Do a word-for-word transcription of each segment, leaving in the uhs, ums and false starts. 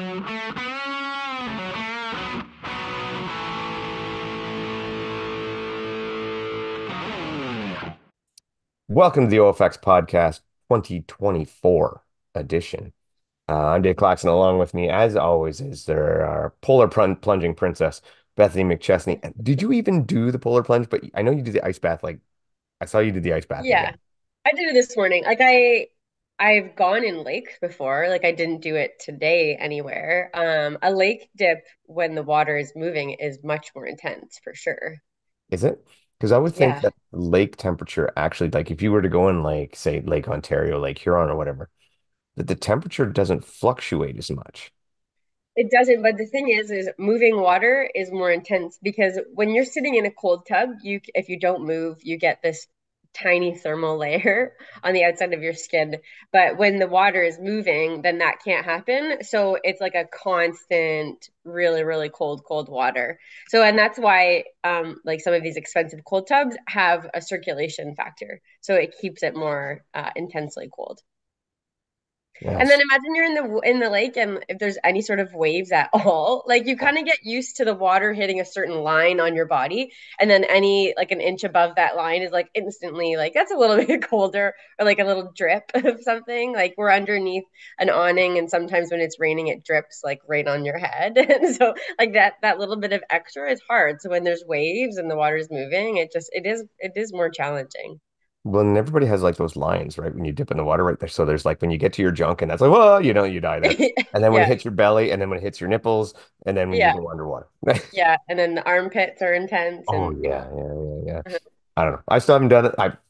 Welcome to the O F X Podcast twenty twenty-four edition. Uh, I'm Dave Claxon. Along with me, as always, is there our polar plun plunging princess, Bethany McChesney. And did you even do the polar plunge? But I know you did the ice bath. Like I saw you did the ice bath again. Yeah, I did it this morning. Like I I've gone in lakes before. Like I didn't do it today anywhere. Um, a lake dip when the water is moving is much more intense for sure. Is it? Because I would think Yeah. that lake temperature actually, like if you were to go in like, say, Lake Ontario, Lake Huron, or whatever, that the temperature doesn't fluctuate as much. It doesn't, but the thing is, is moving water is more intense because when you're sitting in a cold tub, you if you don't move, you get this tiny thermal layer on the outside of your skin. But when the water is moving, then that can't happen. So it's like a constant, really, really cold, cold water. So, and that's why, um, like some of these expensive cold tubs have a circulation factor, so it keeps it more uh, intensely cold. And then Yes. imagine you're in the in the lake and if there's any sort of waves at all, like you kind of get used to the water hitting a certain line on your body, and then any like an inch above that line is like instantly like that's a little bit colder or like a little drip of something. Like we're underneath an awning, and sometimes when it's raining, it drips like right on your head, and so like that that little bit of extra is hard. So when there's waves and the water's moving, it just it is it is more challenging. Well, and everybody has like those lines, right? When you dip in the water right there. So there's like when you get to your junk and that's like, well, you know, you die there. And then when it Yeah, hits your belly, and then when it hits your nipples, and then when you yeah, go underwater. yeah. And then the armpits are intense, Oh and yeah, yeah, yeah, yeah. yeah. I don't know. I still haven't done it. I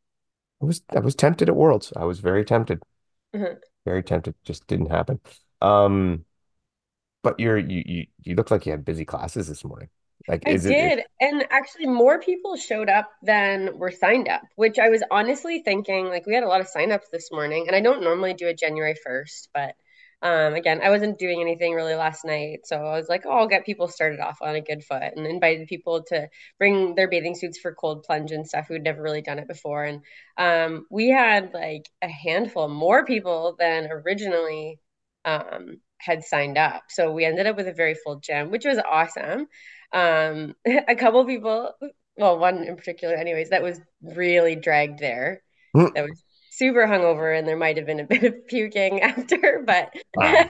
was I was tempted at Worlds. I was very tempted. Very tempted. Just didn't happen. Um, but you're you you you look like you had busy classes this morning. Like, I is it, it did. And actually, more people showed up than were signed up, which I was honestly thinking like we had a lot of signups this morning. And I don't normally do it January first, but um, again, I wasn't doing anything really last night. So I was like, oh, I'll get people started off on a good foot and invited people to bring their bathing suits for cold plunge and stuff who'd never really done it before. And um, we had like a handful more people than originally um, had signed up. So we ended up with a very full gym, which was awesome. Um, a couple people, well, one in particular, anyways, that was really dragged there. Hmm. That was super hungover, and there might have been a bit of puking after, but Ah,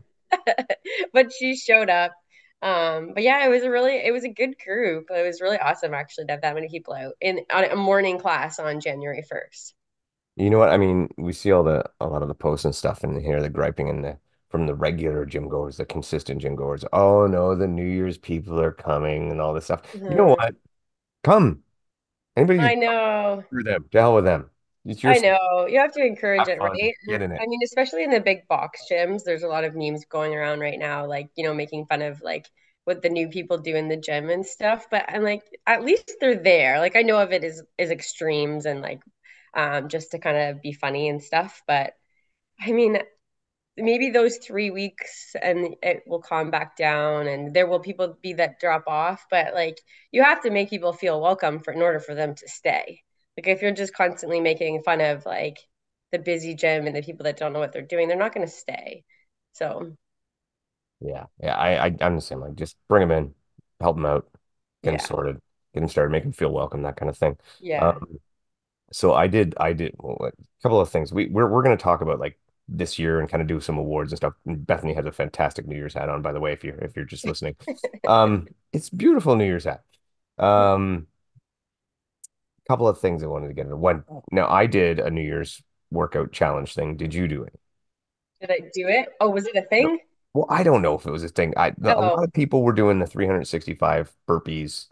but she showed up. Um, but yeah, it was a really, it was a good group. It was really awesome actually to have that many people out in on a morning class on January first. you know what? I mean, we see all the a lot of the posts and stuff and hear the griping and the from the regular gym goers, the consistent gym goers. Oh no, the New Year's people are coming and all this stuff. You know Mhm. what? Come. Anybody who's I know. through them, to hell with them. It's your I sport. know. You have to encourage Have it, fun. right? Get in it. I mean, especially in the big box gyms, there's a lot of memes going around right now, like, you know, making fun of like what the new people do in the gym and stuff. But I'm like, at least they're there. Like I know of it is is extremes and like um just to kind of be funny and stuff. But I mean, maybe those three weeks and it will calm back down and there will people be that drop off, but like you have to make people feel welcome for in order for them to stay. Like if you're just constantly making fun of like the busy gym and the people that don't know what they're doing, they're not going to stay. So Yeah, yeah. I, I I'm the same. Like, just bring them in, help them out, get them yeah, sorted, get them started, make them feel welcome, that kind of thing. yeah. Um, so I did, I did well, a couple of things. We we're we're going to talk about like this year and kind of do some awards and stuff. And Bethany has a fantastic New Year's hat on, by the way, if you're if you're just listening. Um, it's beautiful New Year's hat. Um, couple of things I wanted to get into. One, now I did a New Year's workout challenge thing. Did you do it? Did I do it? Oh, was it a No. thing? Well, I don't know if it was a thing. I the, a lot Oh, of people were doing the three hundred sixty-five burpees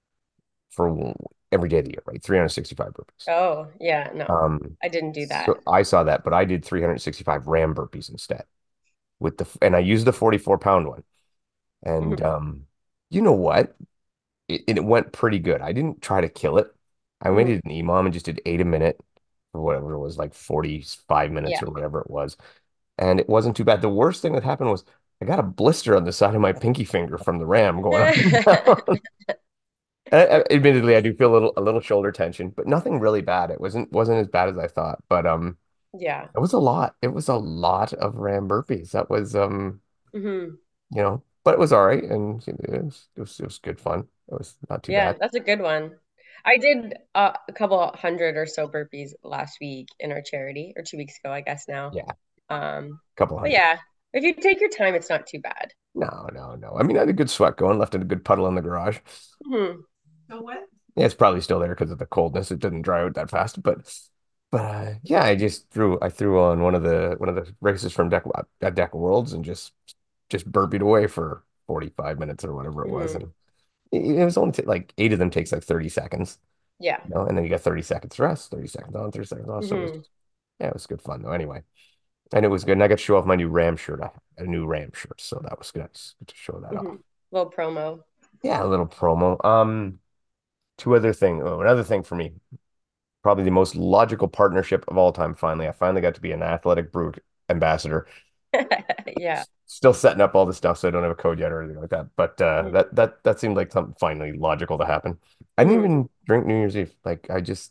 for every day of the year, right? three hundred sixty-five burpees. oh, yeah, no. Um, I didn't do that. so I saw that, but I did three hundred sixty-five RAM burpees instead with the, and I used the forty-four pound one. And Mhm. um, you know what? It, it went pretty good. I didn't try to kill it. I went Mhm. to an E M O M and just did eight a minute or whatever it was, like forty-five minutes Yeah. or whatever it was. And it wasn't too bad. The worst thing that happened was I got a blister on the side of my pinky finger from the RAM going up and down. And I- admittedly, I do feel a little a little shoulder tension, but nothing really bad. It wasn't wasn't as bad as I thought. But um, Yeah. it was a lot. It was a lot of RAM burpees. That was um, Hmm. you know, but it was all right, and it was, it was, it was good fun. It was not too Yeah, bad. that's a good one. I did uh, a couple hundred or so burpees last week in our charity, or two weeks ago, I guess now. Yeah, a Um, couple but hundred. yeah, if you take your time, it's not too bad. No, no, no. I mean, I had a good sweat going, left in a good puddle in the garage. Hmm. Yeah, it's probably still there because of the coldness. It didn't dry out that fast, but but uh, yeah, I just threw I threw on one of the one of the races from Deck at Deck Worlds and just just burpeed away for forty-five minutes or whatever it was, Hmm. and it, it was only t like eight of them takes like thirty seconds, Yeah. you know, and then you got thirty seconds rest, thirty seconds on, thirty seconds off. So it was Hmm. yeah, it was good fun though. Anyway, and it was good. And I got to show off my new Ram shirt. I had a new Ram shirt, so that was good. Good to show that Hmm. off. Little promo. Yeah, a little promo. Um, two other thing. Oh, another thing for me. Probably the most logical partnership of all time. Finally, I finally got to be an Athletic Brute ambassador. Yeah. S- Still setting up all the stuff, so I don't have a code yet or anything like that. But uh, that that that seemed like something finally logical to happen. I didn't Hmm. even drink New Year's Eve. Like I just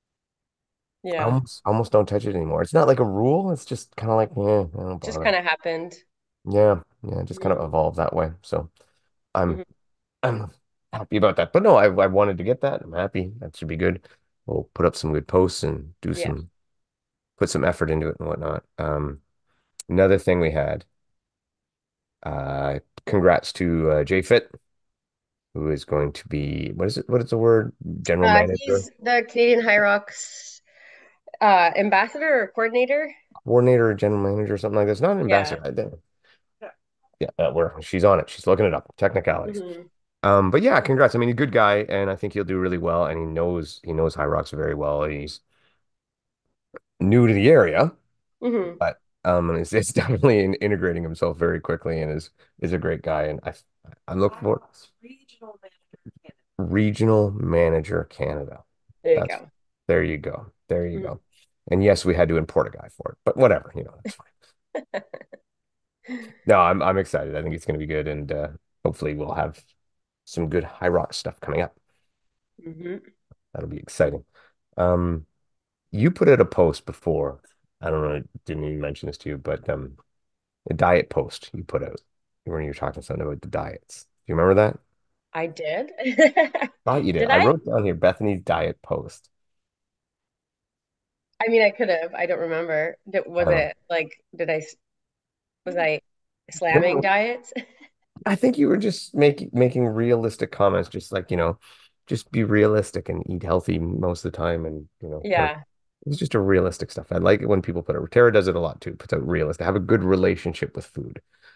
I Yeah. almost almost don't touch it anymore. It's not like a rule. It's just kind of like, yeah, I don't Just bother. kind of happened. Yeah, yeah, it just kind of Hmm. evolved that way. So I'm Hmm. I'm happy about that. But no, I I wanted to get that. I'm happy. That should be good. We'll put up some good posts and do Yeah. some put some effort into it and whatnot. Um, another thing we had, uh, congrats to uh, Jay Fit, who is going to be, what is it? What is the word? General Uh, manager, he's the Canadian High Rocks uh, ambassador or coordinator. coordinator, general manager, something like this. Not an Yeah. ambassador. I think. Yeah, uh, where she's on it. She's looking it up. Technicalities. Hmm. Um, but yeah, congrats. I mean, a good guy, and I think he'll do really well. And he knows he knows High Rocks very well. He's new to the area, Hmm. but um, and it's, it's definitely in, integrating himself very quickly, and is is a great guy. And I I'm looking for regional manager Canada. There you That's go. there you go. There you Mhm. go. And yes, we had to import a guy for it, but whatever, you know, that's fine. No, I'm I'm excited. I think it's going to be good, and uh, hopefully we'll have some good High Rock stuff coming up. Hmm. That'll be exciting. Um, you put out a post before. I don't know, didn't even mention this to you, but um, a diet post you put out when you were talking something about the diets. Do you remember that? I did. Thought you did. Did I I? wrote down here Bethany's diet post. I mean, I could have. I don't remember. Did, I was don't it like, did I, s- was I slamming know. diets? I think you were just making making realistic comments, just like, you know, just be realistic and eat healthy most of the time and, you know, kind of Yeah. it's just a realistic stuff. I like it when people put it. Tara does it a lot too, puts out realistic, have a good relationship with food.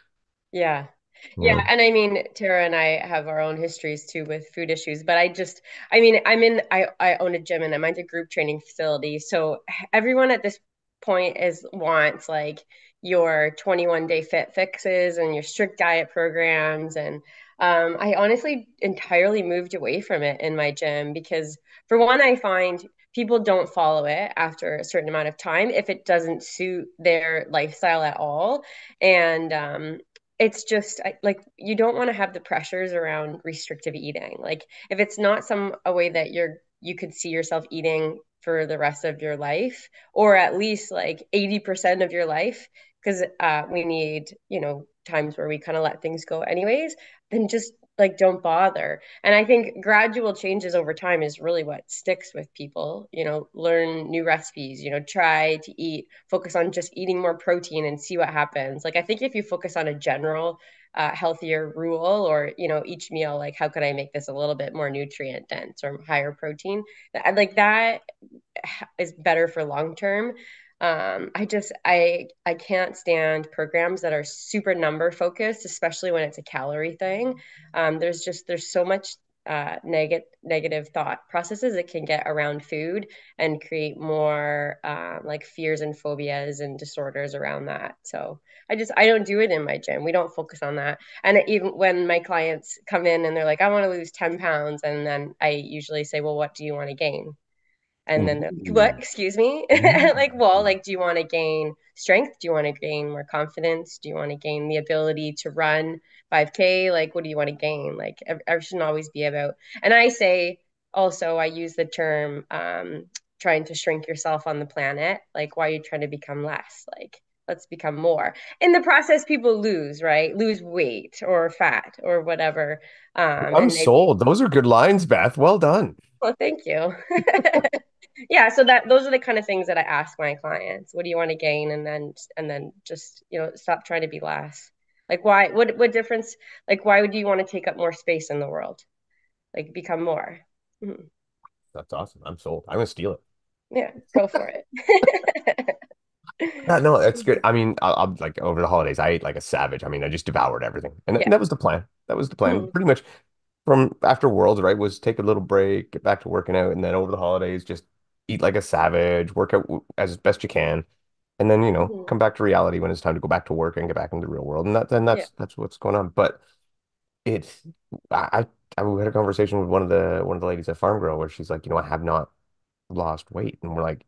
Yeah. You Yeah. know, And I mean, Tara and I have our own histories too with food issues, but I just, I mean, I'm in, I, I own a gym and I'm at a group training facility. So everyone at this point is wants like your twenty-one day fit fixes and your strict diet programs. And um, I honestly entirely moved away from it in my gym because, for one, I find people don't follow it after a certain amount of time if it doesn't suit their lifestyle at all. And um, it's just like you don't want to have the pressures around restrictive eating. Like if it's not some a way that you're you could see yourself eating for the rest of your life, or at least like eighty percent of your life, because uh, we need, you know, times where we kind of let things go anyways, then just like don't bother. And I think gradual changes over time is really what sticks with people. You know, learn new recipes, you know, try to eat, focus on just eating more protein and see what happens. Like I think if you focus on a general uh, healthier rule, or, you know, each meal, like how could I make this a little bit more nutrient dense or higher protein? Like that is better for long term. Um, I just I I can't stand programs that are super number focused, especially when it's a calorie thing. Um, there's just there's so much uh, negative negative thought processes that can get around food and create more um, like fears and phobias and disorders around that. So I just I don't do it in my gym. We don't focus on that. And even when my clients come in and they're like, I want to lose ten pounds, and then I usually say, well, what do you want to gain? And then they're like, what? Ooh, Excuse me? ooh. Like, well, like, do you want to gain strength? Do you want to gain more confidence? Do you want to gain the ability to run five K? Like, what do you want to gain? Like, I shouldn't always be about. And I say also, I use the term um, trying to shrink yourself on the planet. Like, why are you trying to become less? Like, let's become more. In the process, people lose, right? Lose weight or fat or whatever. Um, I'm and they, sold. Those are good lines, Beth. Well done. well, thank you. Yeah, so that those are the kind of things that I ask my clients. What do you want to gain? And then and then just, you know, stop trying to be less. Like why what what difference like why would you want to take up more space in the world? Like become more. Mhm. That's awesome. I'm sold. I'm gonna steal it. Yeah, go for it. Yeah, no, that's good. I mean, I'll, I'll like over the holidays, I ate like a savage. I mean, I just devoured everything, and, and Yeah. that was the plan. That was the plan. Mhm. Pretty much from after Worlds, right? Was take a little break, get back to working out, and then over the holidays, just eat like a savage, work out w- as best you can, and then you know Mhm. come back to reality when it's time to go back to work and get back into the real world. And that then Yeah. that's that's what's going on. But it, I, I I had a conversation with one of the one of the ladies at Farm Girl where she's like, you know, I have not lost weight, and we're like,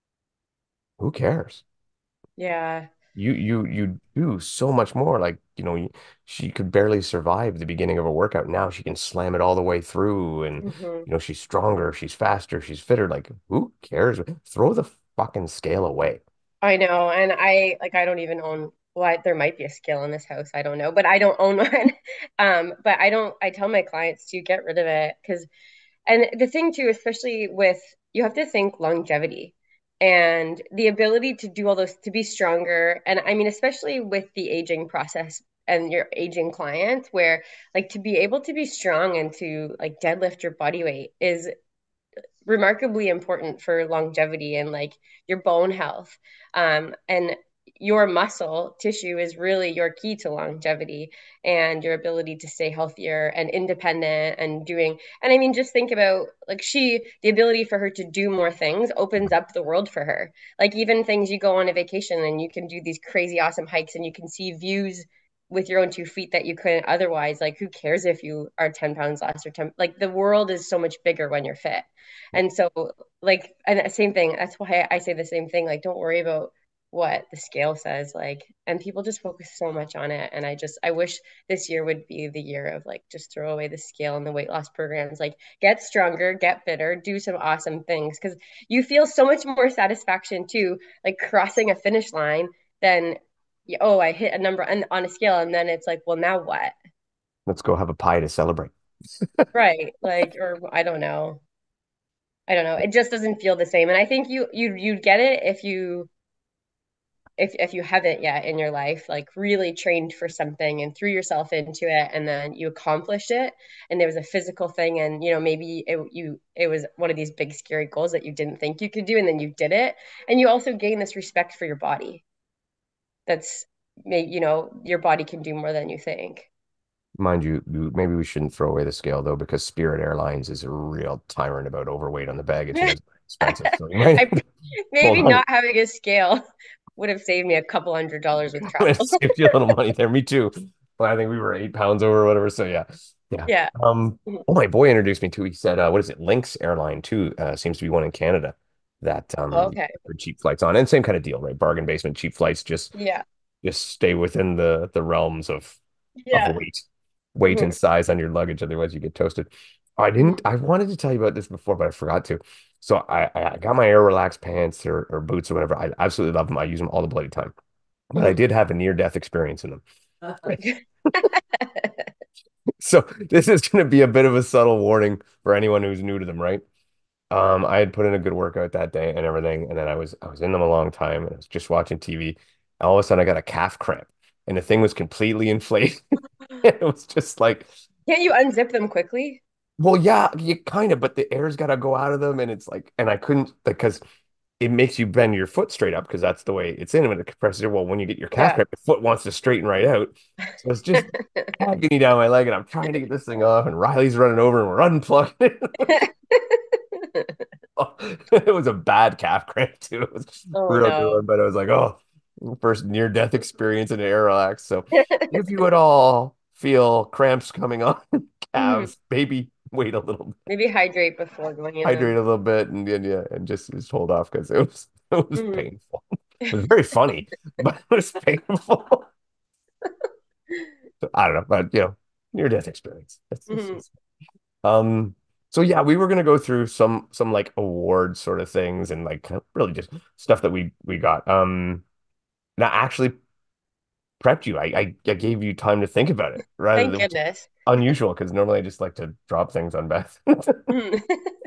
who cares? Yeah. You you you do so much more. Like, you know, you- she could barely survive the beginning of a workout. Now she can slam it all the way through, and Hmm. you know, she's stronger, she's faster, she's fitter. Like, who cares? Throw the fucking scale away. I know. And I like I don't even own well, there might be a scale in this house. I don't know, but I don't own one. Um, but I don't I tell my clients to get rid of it because and the thing too, especially with you have to think longevity and the ability to do all those to be stronger. And I mean, especially with the aging process and your aging client, where like to be able to be strong and to like deadlift your body weight is remarkably important for longevity and like your bone health. Um, and your muscle tissue is really your key to longevity and your ability to stay healthier and independent and doing. And I mean, just think about like she, the ability for her to do more things opens up the world for her. Like even things you go on a vacation and you can do these crazy awesome hikes and you can see views with your own two feet that you couldn't otherwise. Like, who cares if you are ten pounds less or ten? Like, the world is so much bigger when you're fit. And so, like, and same thing. That's why I say the same thing. Like, don't worry about what the scale says. Like, and people just focus so much on it. And I just, I wish this year would be the year of like, just throw away the scale and the weight loss programs. Like, get stronger, get fitter, do some awesome things because you feel so much more satisfaction too, like crossing a finish line than, oh, I hit a number on, on a scale. And then it's like, well, now what? Let's go have a pie to celebrate. Right. Like, or I don't know. I don't know. It just doesn't feel the same. And I think you you you'd get it if you if if you haven't yet in your life, like really trained for something and threw yourself into it and then you accomplished it and there was a physical thing and you know maybe it you it was one of these big scary goals that you didn't think you could do and then you did it and you also gain this respect for your body. That's you know your body can do more than you think. Mind you, you, maybe we shouldn't throw away the scale though, because Spirit Airlines is a real tyrant about overweight on the baggage, and it's expensive. So you might I maybe hold on. not having a scale would have saved me a couple hundred dollars with It travel. saved you a little money there. Me too. But I think we were eight pounds over or whatever. So yeah, yeah. Yeah. Um. Mhm. Oh, my boy introduced me to. He said, uh, "What is it? Lynx Airline too. Uh, seems to be one in Canada that um Okay. for cheap flights on, and same kind of deal, right? Bargain basement, cheap flights. Just Yeah. just stay within the the realms of of Yeah. weight, weight and Mhm. size on your luggage. Otherwise, you get toasted. I didn't. Mhm. I wanted to tell you about this before, but I forgot to. So I I got my Air Relax pants or, or boots or whatever. I absolutely love them. I use them all the bloody time. But I Mhm. did have a near death experience in them. So this is going to be a bit of a subtle warning for anyone who's new to them, right? Um, I had put in a good workout that day and everything, and then I was I was in them a long time, and I was just watching T V. And all of a sudden, I got a calf cramp, and the thing was completely inflated. It was just like, Can't you unzip them quickly? well, yeah, you kind of, but the air's got to go out of them, and it's like, and I couldn't because it makes you bend your foot straight up because that's the way it's in when it compresses it. Well, when you get your calf Yeah. cramp, the foot wants to straighten right out. So it's just agony down my leg, and I'm trying to get this thing off, and Riley's running over, and we're unplugging it. It was a bad calf cramp too. It was a Oh real good no. one, but I was like, oh, first near-death experience in an air relax. So if you at all feel cramps coming on Mhm. calves, maybe wait a little, Maybe hydrate before going in hydrate them. a little bit, and, and yeah, and just just hold off because it was it was Mhm. painful. It was very funny, but it was painful. So, I don't know, but you know, near-death experience. That's, that's, Mhm. that's Um, so yeah, we were gonna go through some some like award sort of things and like kind of really just stuff that we we got. Um, and I actually prepped you. I, I, I gave you time to think about it rather Thank than, which is goodness. unusual because normally I just like to drop things on Beth. All Mhm.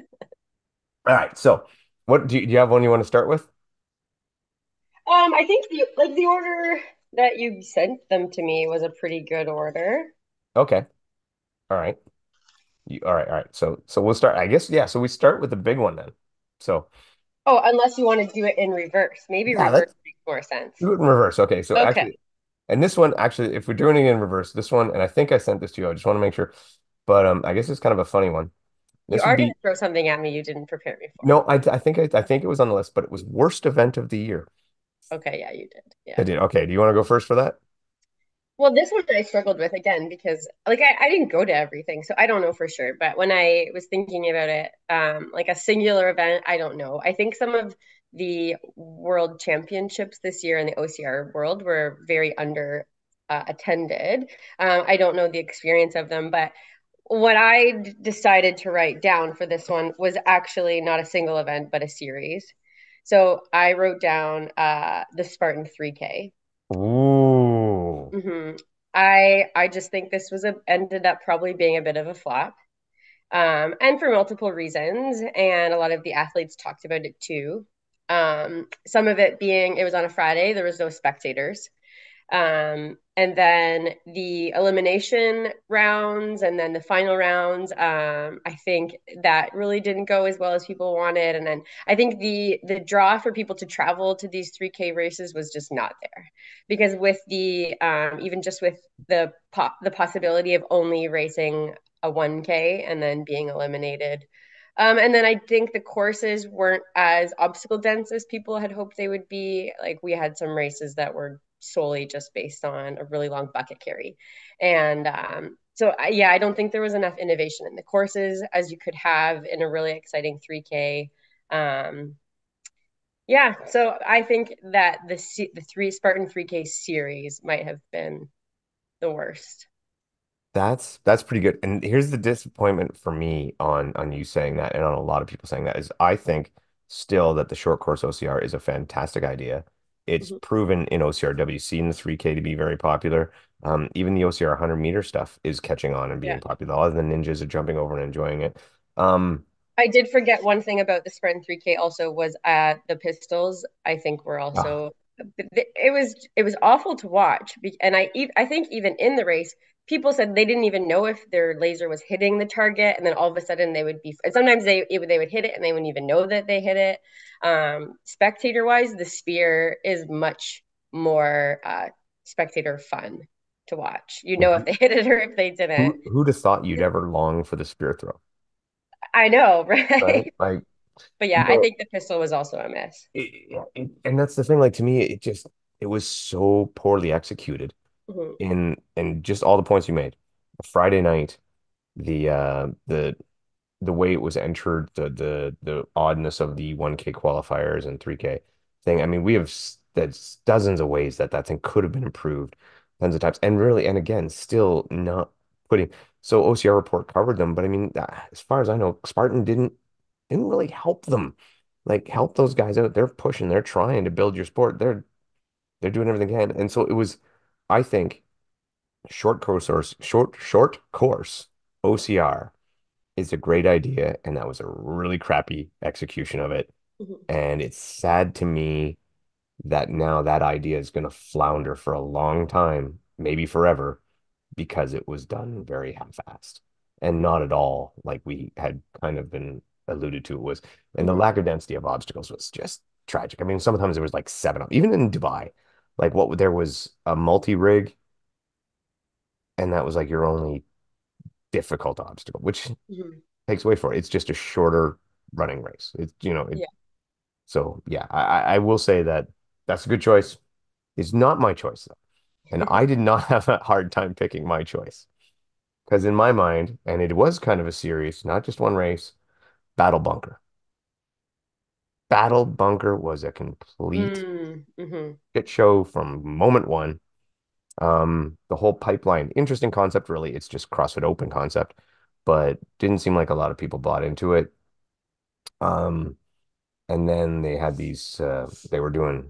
right. So what do you, do you have one you want to start with? Um, I think the like the order that you sent them to me was a pretty good order. Okay. All right. You, all right. All right. So, so we'll start, I guess. Yeah. So we start with the big one then. So Oh, unless you want to do it in reverse. Maybe yeah, reverse let's makes more sense. do it in reverse. Okay. So Okay. actually, and this one, actually, if we're doing it in reverse, this one, and I think I sent this to you. I just want to make sure, but um, I guess it's kind of a funny one. You This would are going to be throw something at me you didn't prepare me for. no, I, I think I, I think it was on the list, but it was worst event of the year. Okay, yeah, you did. I Yeah. did. Okay. Do you want to go first for that? Well, this one I struggled with again because like I, I didn't go to everything, so I don't know for sure. But when I was thinking about it, um, like a singular event, I don't know. I think some of the world championships this year in the O C R world were very under uh, attended. Um, I don't know the experience of them, but what I d- decided to write down for this one was actually not a single event, but a series. So I wrote down uh, the Spartan three K. Ooh. hmm I I just think this was a ended up probably being a bit of a flop, um, and for multiple reasons. And a lot of the athletes talked about it too. Um, some of it being it was on a Friday, there was no spectators. Um, and then the elimination rounds and then the final rounds, um, I think that really didn't go as well as people wanted. And then I think the the draw for people to travel to these three K races was just not there. Because with the um, even just with the po- the possibility of only racing a one K and then being eliminated. Um, and then I think the courses weren't as obstacle dense as people had hoped they would be. Like we had some races that were solely just based on a really long bucket carry. And um, so, I, yeah, I don't think there was enough innovation in the courses as you could have in a really exciting three K. Um, yeah, so I think that the the three Spartan three K series might have been the worst. That's that's pretty good. And here's the disappointment for me on on you saying that, and on a lot of people saying that, is I think still that the short course O C R is a fantastic idea. It's Mhm. proven in O C R W C and the three K to be very popular. Um, even the O C R one hundred meter stuff is catching on and being Yeah. popular. All of the ninjas are jumping over and enjoying it. Um, I did forget one thing about the sprint three K also was uh the pistols. I think were ah, also it was it was awful to watch. And I I think even in the race, people said they didn't even know if their laser was hitting the target, and then all of a sudden they would be. And sometimes they it, they would hit it, and they wouldn't even know that they hit it. Um, spectator wise, the Sphere is much more uh, spectator fun to watch. You know if who they hit it or if they didn't. who who'd have thought you'd ever long for the spear throw, I know, right? right? Like, But yeah, you I know, think the pistol was also a miss. it, it, and that's the thing. Like to me, it just it was so poorly executed. Mhm. in in just all the points you made. Friday night, the uh the the way it was entered, the the the oddness of the one K qualifiers and three K thing. I mean, we have s- there's dozens of ways that that thing could have been improved, tons of times, and really, and again, still not putting. So O C R report covered them, but I mean, uh, as far as I know, Spartan didn't didn't really help them. Like help those guys out. They're pushing, they're trying to build your sport. They're they're doing everything they can. And so it was, I think, short course or short short course O C R is a great idea, and that was a really crappy execution of it. Mhm. And it's sad to me that now that idea is going to flounder for a long time, maybe forever, because it was done very half-assed and not at all like we had kind of been alluded to it was. And the Mhm. lack of density of obstacles was just tragic. I mean, sometimes there was like seven of, even in Dubai, like what there was a multi-rig, and that was like your only difficult obstacle, which Mhm. takes away from it. It's just a shorter running race. It's, you know, it, Yeah. so yeah, I, I will say that that's a good choice. It's not my choice though. And I did not have a hard time picking my choice because in my mind, and it was kind of a series, not just one race, Battle Bunker. Battle Bunker was a complete Mm, mhm. shit show from moment one. Um, the whole pipeline, interesting concept, really. It's just CrossFit Open concept, but didn't seem like a lot of people bought into it. Um, And then they had these, uh, they were doing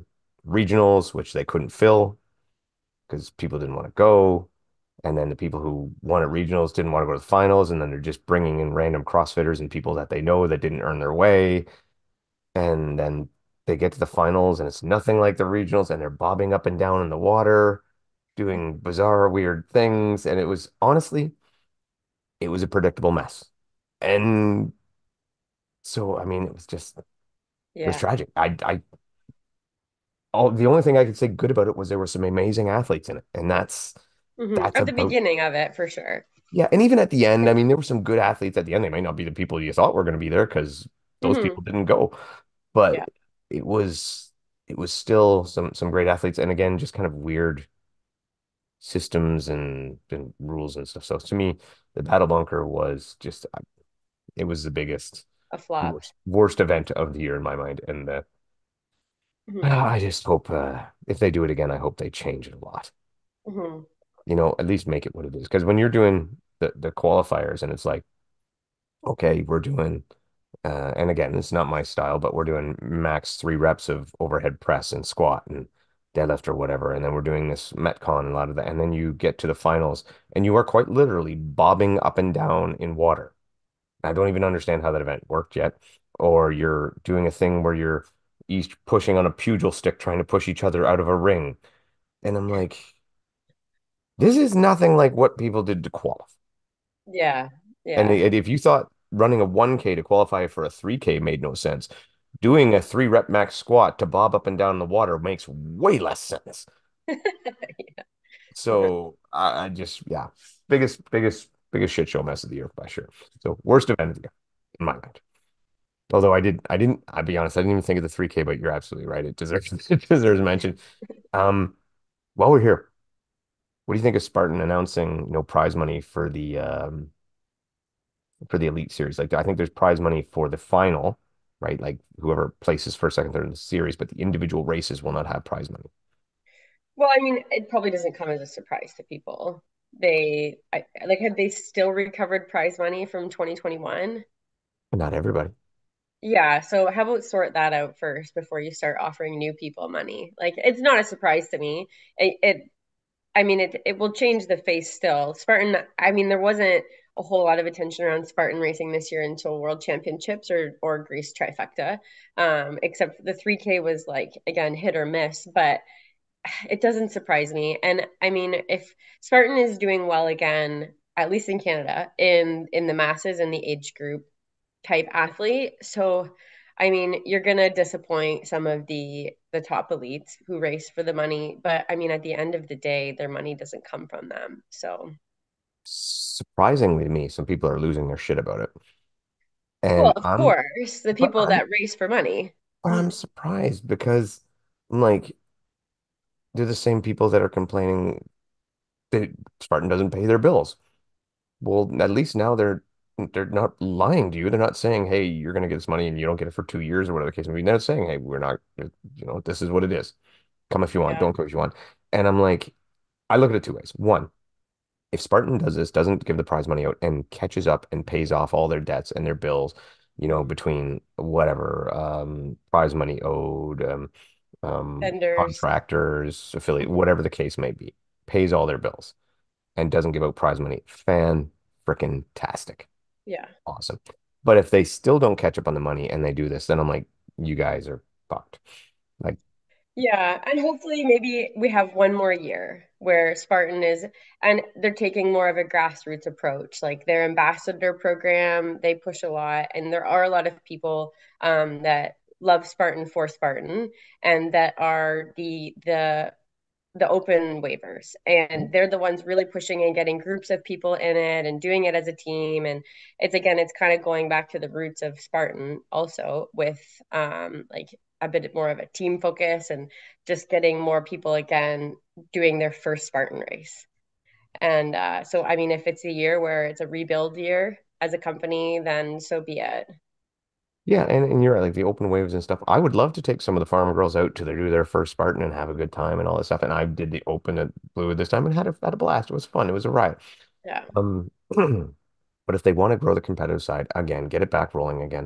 regionals, which they couldn't fill because people didn't want to go. And then the people who won at regionals didn't want to go to the finals. And then they're just bringing in random CrossFitters and people that they know that didn't earn their way. And then they get to the finals and it's nothing like the regionals. And they're bobbing up and down in the water, doing bizarre, weird things. And it was honestly, it was a predictable mess. And so, I mean, it was just, it was Yeah. tragic. I, I, all the only thing I could say good about it was there were some amazing athletes in it. And that's, Hmm. that's At the about, beginning of it, for sure. yeah. And even at the end, I mean, there were some good athletes at the end. They might not be the people you thought were going to be there because those Hmm. people didn't go. But Yeah. it was, it was still some, some great athletes. And again, just kind of weird systems and, and rules and stuff. So to me, the Battle Bunker was just, it was the biggest, A flop. worst, worst event of the year in my mind. And uh, Hmm. I just hope uh, if they do it again, I hope they change it a lot. Hmm. You know, at least make it what it is. Because when you're doing the, the qualifiers and it's like, okay, we're doing, uh, and again, it's not my style, but we're doing max three reps of overhead press and squat and deadlift or whatever. And then we're doing this Metcon and a lot of that. And then you get to the finals and you are quite literally bobbing up and down in water. I don't even understand how that event worked yet. Or you're doing a thing where you're each pushing on a pugil stick trying to push each other out of a ring. And I'm like, this is nothing like what people did to qualify. Yeah. And Yeah. if you thought running a one K to qualify for a three K made no sense, doing a three rep max squat to bob up and down in the water makes way less sense. So I, I just, yeah, biggest, biggest, biggest shit show mess of the year by sure. So worst event of the year in my mind. Although I did, I didn't, I'll be honest, I didn't even think of the three K, but you're absolutely right. It deserves, it deserves mention. Um, while we're here, what do you think of Spartan announcing, you know, prize money for the um for the Elite Series? Like, I think there's prize money for the final, right? Like whoever places first, second, third in the series, but the individual races will not have prize money. Well, I mean, it probably doesn't come as a surprise to people. They, I, like, had they still recovered prize money from twenty twenty-one? Not everybody. Yeah, so how about sort that out first before you start offering new people money? Like, it's not a surprise to me. It, it I mean, it it will change the face still. Spartan, I mean, there wasn't a whole lot of attention around Spartan racing this year until World Championships or or Greece Trifecta. Um, except the three K was like again hit or miss, but it doesn't surprise me. And I mean, if Spartan is doing well again, at least in Canada, in in the masses and the age group type athlete, so I mean, you're gonna disappoint some of the the top elites who race for the money, but I mean, at the end of the day, their money doesn't come from them. So, Surprisingly to me, some people are losing their shit about it. well, And of I'm, course, the but people I'm, that race for money. but I'm surprised because I'm like, they're the same people that are complaining that Spartan doesn't pay their bills. Well, at least now they're they're not lying to you. They're not saying, "Hey, you're going to get this money and you don't get it for two years or whatever the case may be." They're saying, "Hey, we're not, you know, this is what it is. Come if you want, Yeah. don't come if you want." And I'm like, I look at it two ways. One, if Spartan does this, doesn't give the prize money out and catches up and pays off all their debts and their bills, you know, between whatever um, prize money owed, um, um, Vendors. contractors, affiliate, Mhm. whatever the case may be, pays all their bills and doesn't give out prize money, fan freaking tastic. Yeah. Awesome. But if they still don't catch up on the money and they do this, then I'm like, you guys are fucked. Like, Yeah, and hopefully maybe we have one more year where Spartan is, and they're taking more of a grassroots approach. Like their ambassador program, they push a lot, and there are a lot of people um, that love Spartan for Spartan, and that are the the the open waivers, and they're the ones really pushing and getting groups of people in it and doing it as a team. And it's again, it's kind of going back to the roots of Spartan also with um like a bit more of a team focus and just getting more people again doing their first Spartan race. And uh so I mean, if it's a year where it's a rebuild year as a company, then so be it. yeah, and, and you're right, like the open waves and stuff. I would love to take some of the farm girls out to their, do their first Spartan and have a good time and all this stuff. And I did the open at Blue this time and had a, had a blast. It was fun. It was a riot. Yeah. Um, but if they want to grow the competitive side again, get it back rolling again.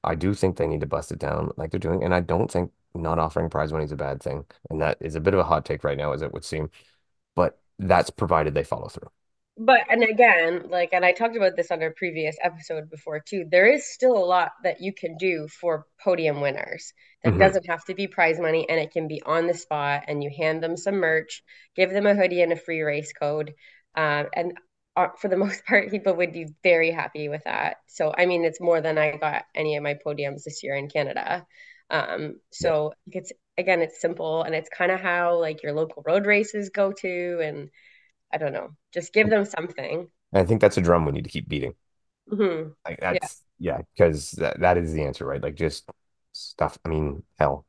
I do think they need to bust it down like they're doing, and I don't think not offering prize money is a bad thing. And that is a bit of a hot take right now, as it would seem, but that's provided they follow through. But and again, like, and I talked about this on a previous episode before too, there is still a lot that you can do for podium winners that Hmm. doesn't have to be prize money, and it can be on the spot, and you hand them some merch, give them a hoodie and a free race code. Um, and uh, for the most part, people would be very happy with that. So, I mean, it's more than I got any of my podiums this year in Canada. Um, Yeah. so it's again, it's simple, and it's kind of how like your local road races go to, and I don't know. Just give them something. I think that's a drum we need to keep beating. Hmm. Like Yeah. that's yeah, because that, that is the answer, right? Like just stuff. I mean, hell.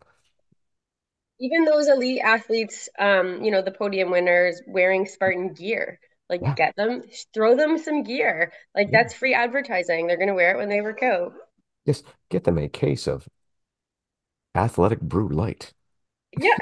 Even those elite athletes, um, you know, the podium winners wearing Spartan gear, like Yeah, get them, throw them some gear. Like yeah. that's free advertising. They're gonna wear it when they work out. Just get them a case of athletic brew light. Yeah.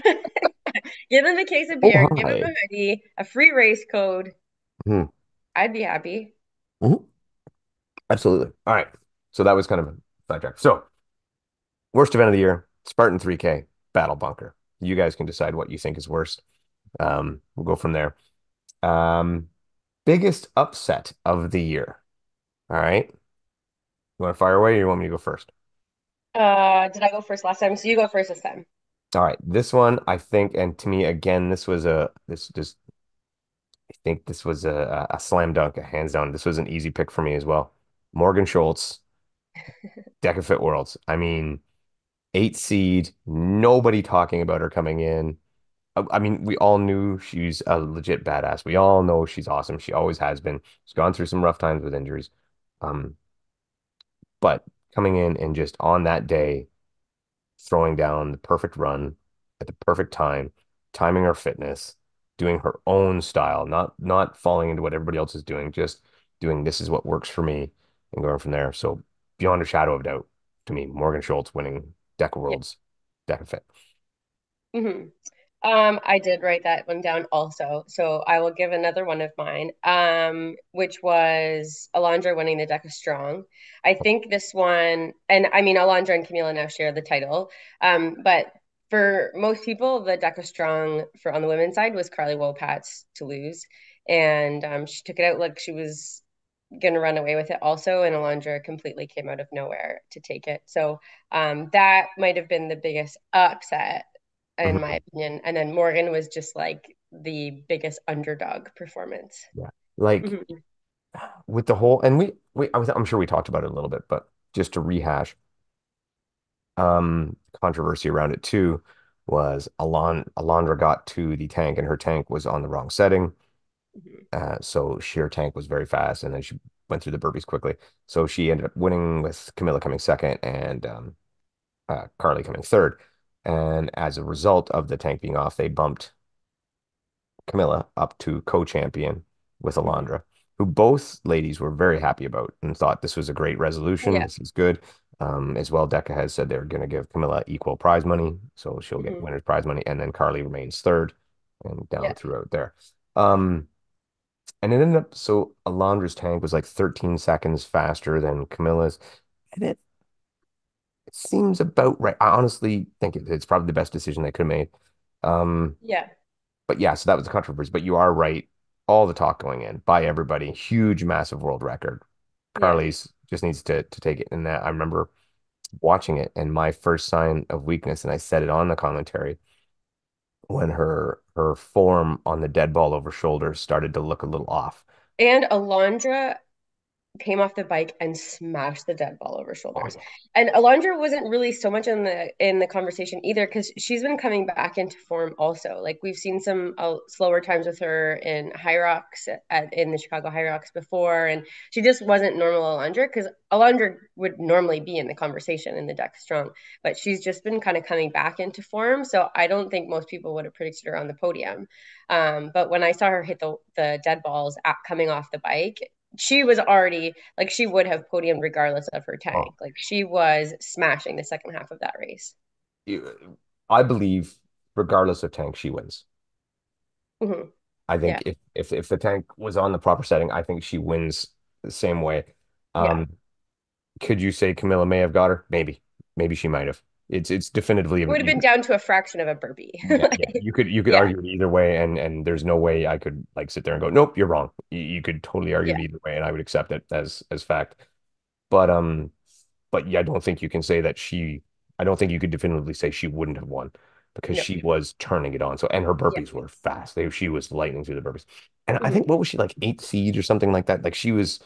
Give them a case of Oh beer, give them a hi. hoodie, a free race code. Hmm. I'd be happy. Mhm. Absolutely. All right. So that was kind of a sidetrack. So worst event of the year, Spartan three K, Battle Bunker. You guys can decide what you think is worst. Um, we'll go from there. Um, biggest upset of the year. All right. You want to fire away or you want me to go first? Uh, did I go first last time? So you go first this time. All right. This one, I think, and to me, again, this was a this just I think this was a, a slam dunk, a hands down. This was an easy pick for me as well. Morgan Schultz, DecaFit Worlds. I mean, eight seed, nobody talking about her coming in. I, I mean, we all knew she's a legit badass. We all know she's awesome. She always has been. She's gone through some rough times with injuries. Um, but coming in and just on that day, throwing down the perfect run at the perfect time, timing her fitness, doing her own style, not not falling into what everybody else is doing, just doing this is what works for me and going from there. So beyond a shadow of doubt, to me, Morgan Schultz winning Deca Yeah. Worlds, Deca Fit. Hmm. Um, I did write that one down also. So I will give another one of mine, um, which was Alondra winning the Deca Strong. I think this one, and I mean, Alondra and Camila now share the title. Um, but for most people, the Deca Strong for on the women's side was Carly Wopat's to lose. And um, she took it out like she was going to run away with it also. And Alondra completely came out of nowhere to take it. So um, that might have been the biggest upset in my Mhm. opinion. And then Morgan was just like the biggest underdog performance. Yeah. Like Mhm. with the whole, and we, we, I was, I'm sure we talked about it a little bit, but just to rehash, um, controversy around it too was Alon, Alondra got to the tank and her tank was on the wrong setting. Mhm. Uh, so sheer tank was very fast, and then she went through the burpees quickly. So she ended up winning with Camilla coming second and um, uh, Carly coming third. And as a result of the tank being off, they bumped Camilla up to co-champion with Mhm. Alondra, who both ladies were very happy about and thought this was a great resolution. Yeah. This is good. Um, as well, Decca has said they're going to give Camilla equal prize money, so she'll get Mhm. winner's prize money, and then Carly remains third and Yeah. down throughout there. Um, and it ended up so Alondra's tank was like thirteen seconds faster than Camilla's. And it, it seems about right. I honestly think it, it's probably the best decision they could have made. Um, Yeah. but yeah, so that was the controversy. But you are right. All the talk going in by everybody, huge, massive world record. Yeah. Carly's just needs to to take it. And that I remember watching it, and my first sign of weakness, and I said it on the commentary when her her form on the dead ball over shoulder started to look a little off. And Alondra came off the bike and smashed the dead ball over Oh shoulders. yeah. And Alondra wasn't really so much in the in the conversation either because she's been coming back into form also. Like we've seen some uh, slower times with her in High Rocks at in the Chicago High Rocks before, and she just wasn't normal Alondra because Alondra would normally be in the conversation in the Deca Strong, but she's just been kind of coming back into form. So I don't think most people would have predicted her on the podium. Um, but when I saw her hit the the dead balls at, coming off the bike, she was already like she would have podiumed regardless of her Oh, tank. Like she was smashing the second half of that race. you- I believe regardless of tank, she wins. Hmm. I Yeah, think if if if the tank was on the proper setting, I think she wins the same way. yeah, Um, Could you say Camilla may have got her? Maybe. Maybe she might have. It's it's definitively Would have you been could down to a fraction of a burpee. yeah, yeah. You could you could Yeah, argue it either way and and there's no way I could like sit there and go, "Nope, you're wrong." You, you could totally argue yeah, it either way and I would accept it as as fact. But um but yeah, I don't think you can say that she I don't think you could definitively say she wouldn't have won because no, she was turning it on. So and her yeah. burpees were fast. They she was lightning through the burpees. And I Mhm. think what was she like eight seed or something like that? Like she was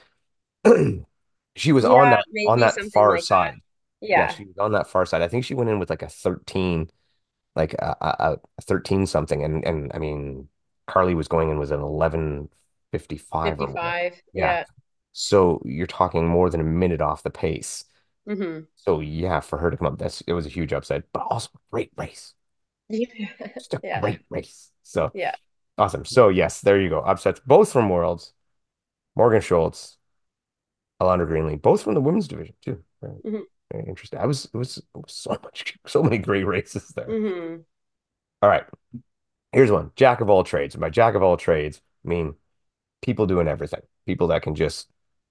she was on Yeah, that on maybe that something far like that. side. Yeah, Yeah, she was on that far side. I think she went in with like a thirteen, like a, a, a thirteen something. And and I mean, Carly was going in with an eleven fifty-five or whatever. fifty-five. Yeah. Yeah. So you're talking more than a minute off the pace. Hmm. So yeah, for her to come up, that's it was a huge upset, but also a great race. Yeah. Just a Yeah. great race. So Yeah. awesome. So yes, there you go. Upsets both from Worlds. Morgan Schultz, Alondra Greenlee, both from the women's division too. Very, Hmm. very interesting. I was it was, it was so much so many great races there. Hmm. All right, here's one. Jack of all trades. And by jack of all trades, I mean people doing everything. People that can just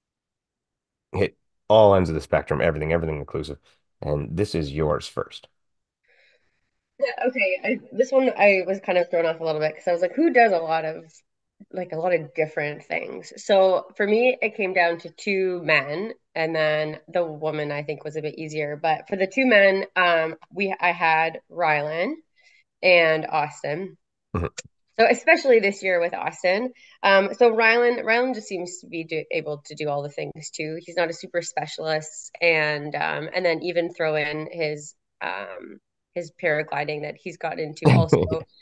hit all ends of the spectrum, everything, everything inclusive. And this is yours first. Yeah, okay. I, this one I was kind of thrown off a little bit because I was like, who does a lot of like a lot of different things? So for me, it came down to two men, and then the woman I think was a bit easier. But for the two men, um, we I had Rylan and Austin. Mhm. So especially this year with Austin. Um, so Rylan, Rylan just seems to be do, able to do all the things too. He's not a super specialist, and um, and then even throw in his um, his paragliding that he's got into also.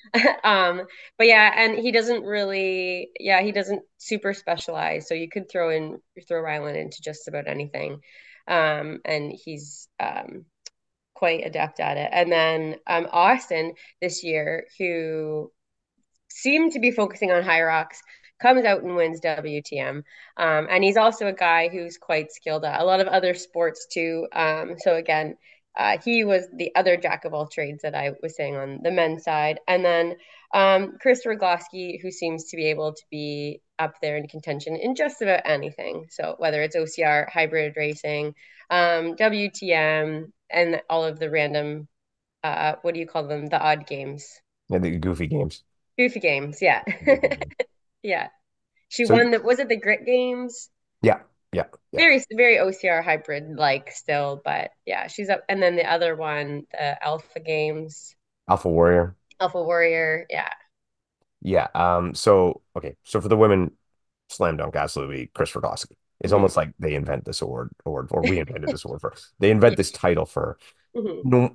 um, but yeah, and he doesn't really, yeah, he doesn't super specialize. So you could throw in throw Rylan into just about anything, um, and he's um, quite adept at it. And then um, Austin this year, who seemed to be focusing on Hyrox, comes out and wins W T M. Um, and he's also a guy who's quite skilled at a lot of other sports too. Um, so again, uh, he was the other jack of all trades that I was saying on the men's side. And then um, Chris Rogloski, who seems to be able to be up there in contention in just about anything. So whether it's O C R, hybrid racing, um, W T M, and all of the random, uh, what do you call them? The odd games. Yeah, the goofy games. Goofy games, yeah. Goofy games. Yeah. She So won the was it the Grit Games? yeah, yeah, yeah. Very very O C R hybrid like still, but yeah, she's up. And then the other one, the Alpha Games, Alpha Warrior. Alpha Warrior, yeah. Yeah. Um, so okay. So for the women, slam dunk, absolutely Chris Rogowski. It's Hmm. almost like they invent this award, or or we invented this award for her. They Yeah. invent this title for her. Hmm. No,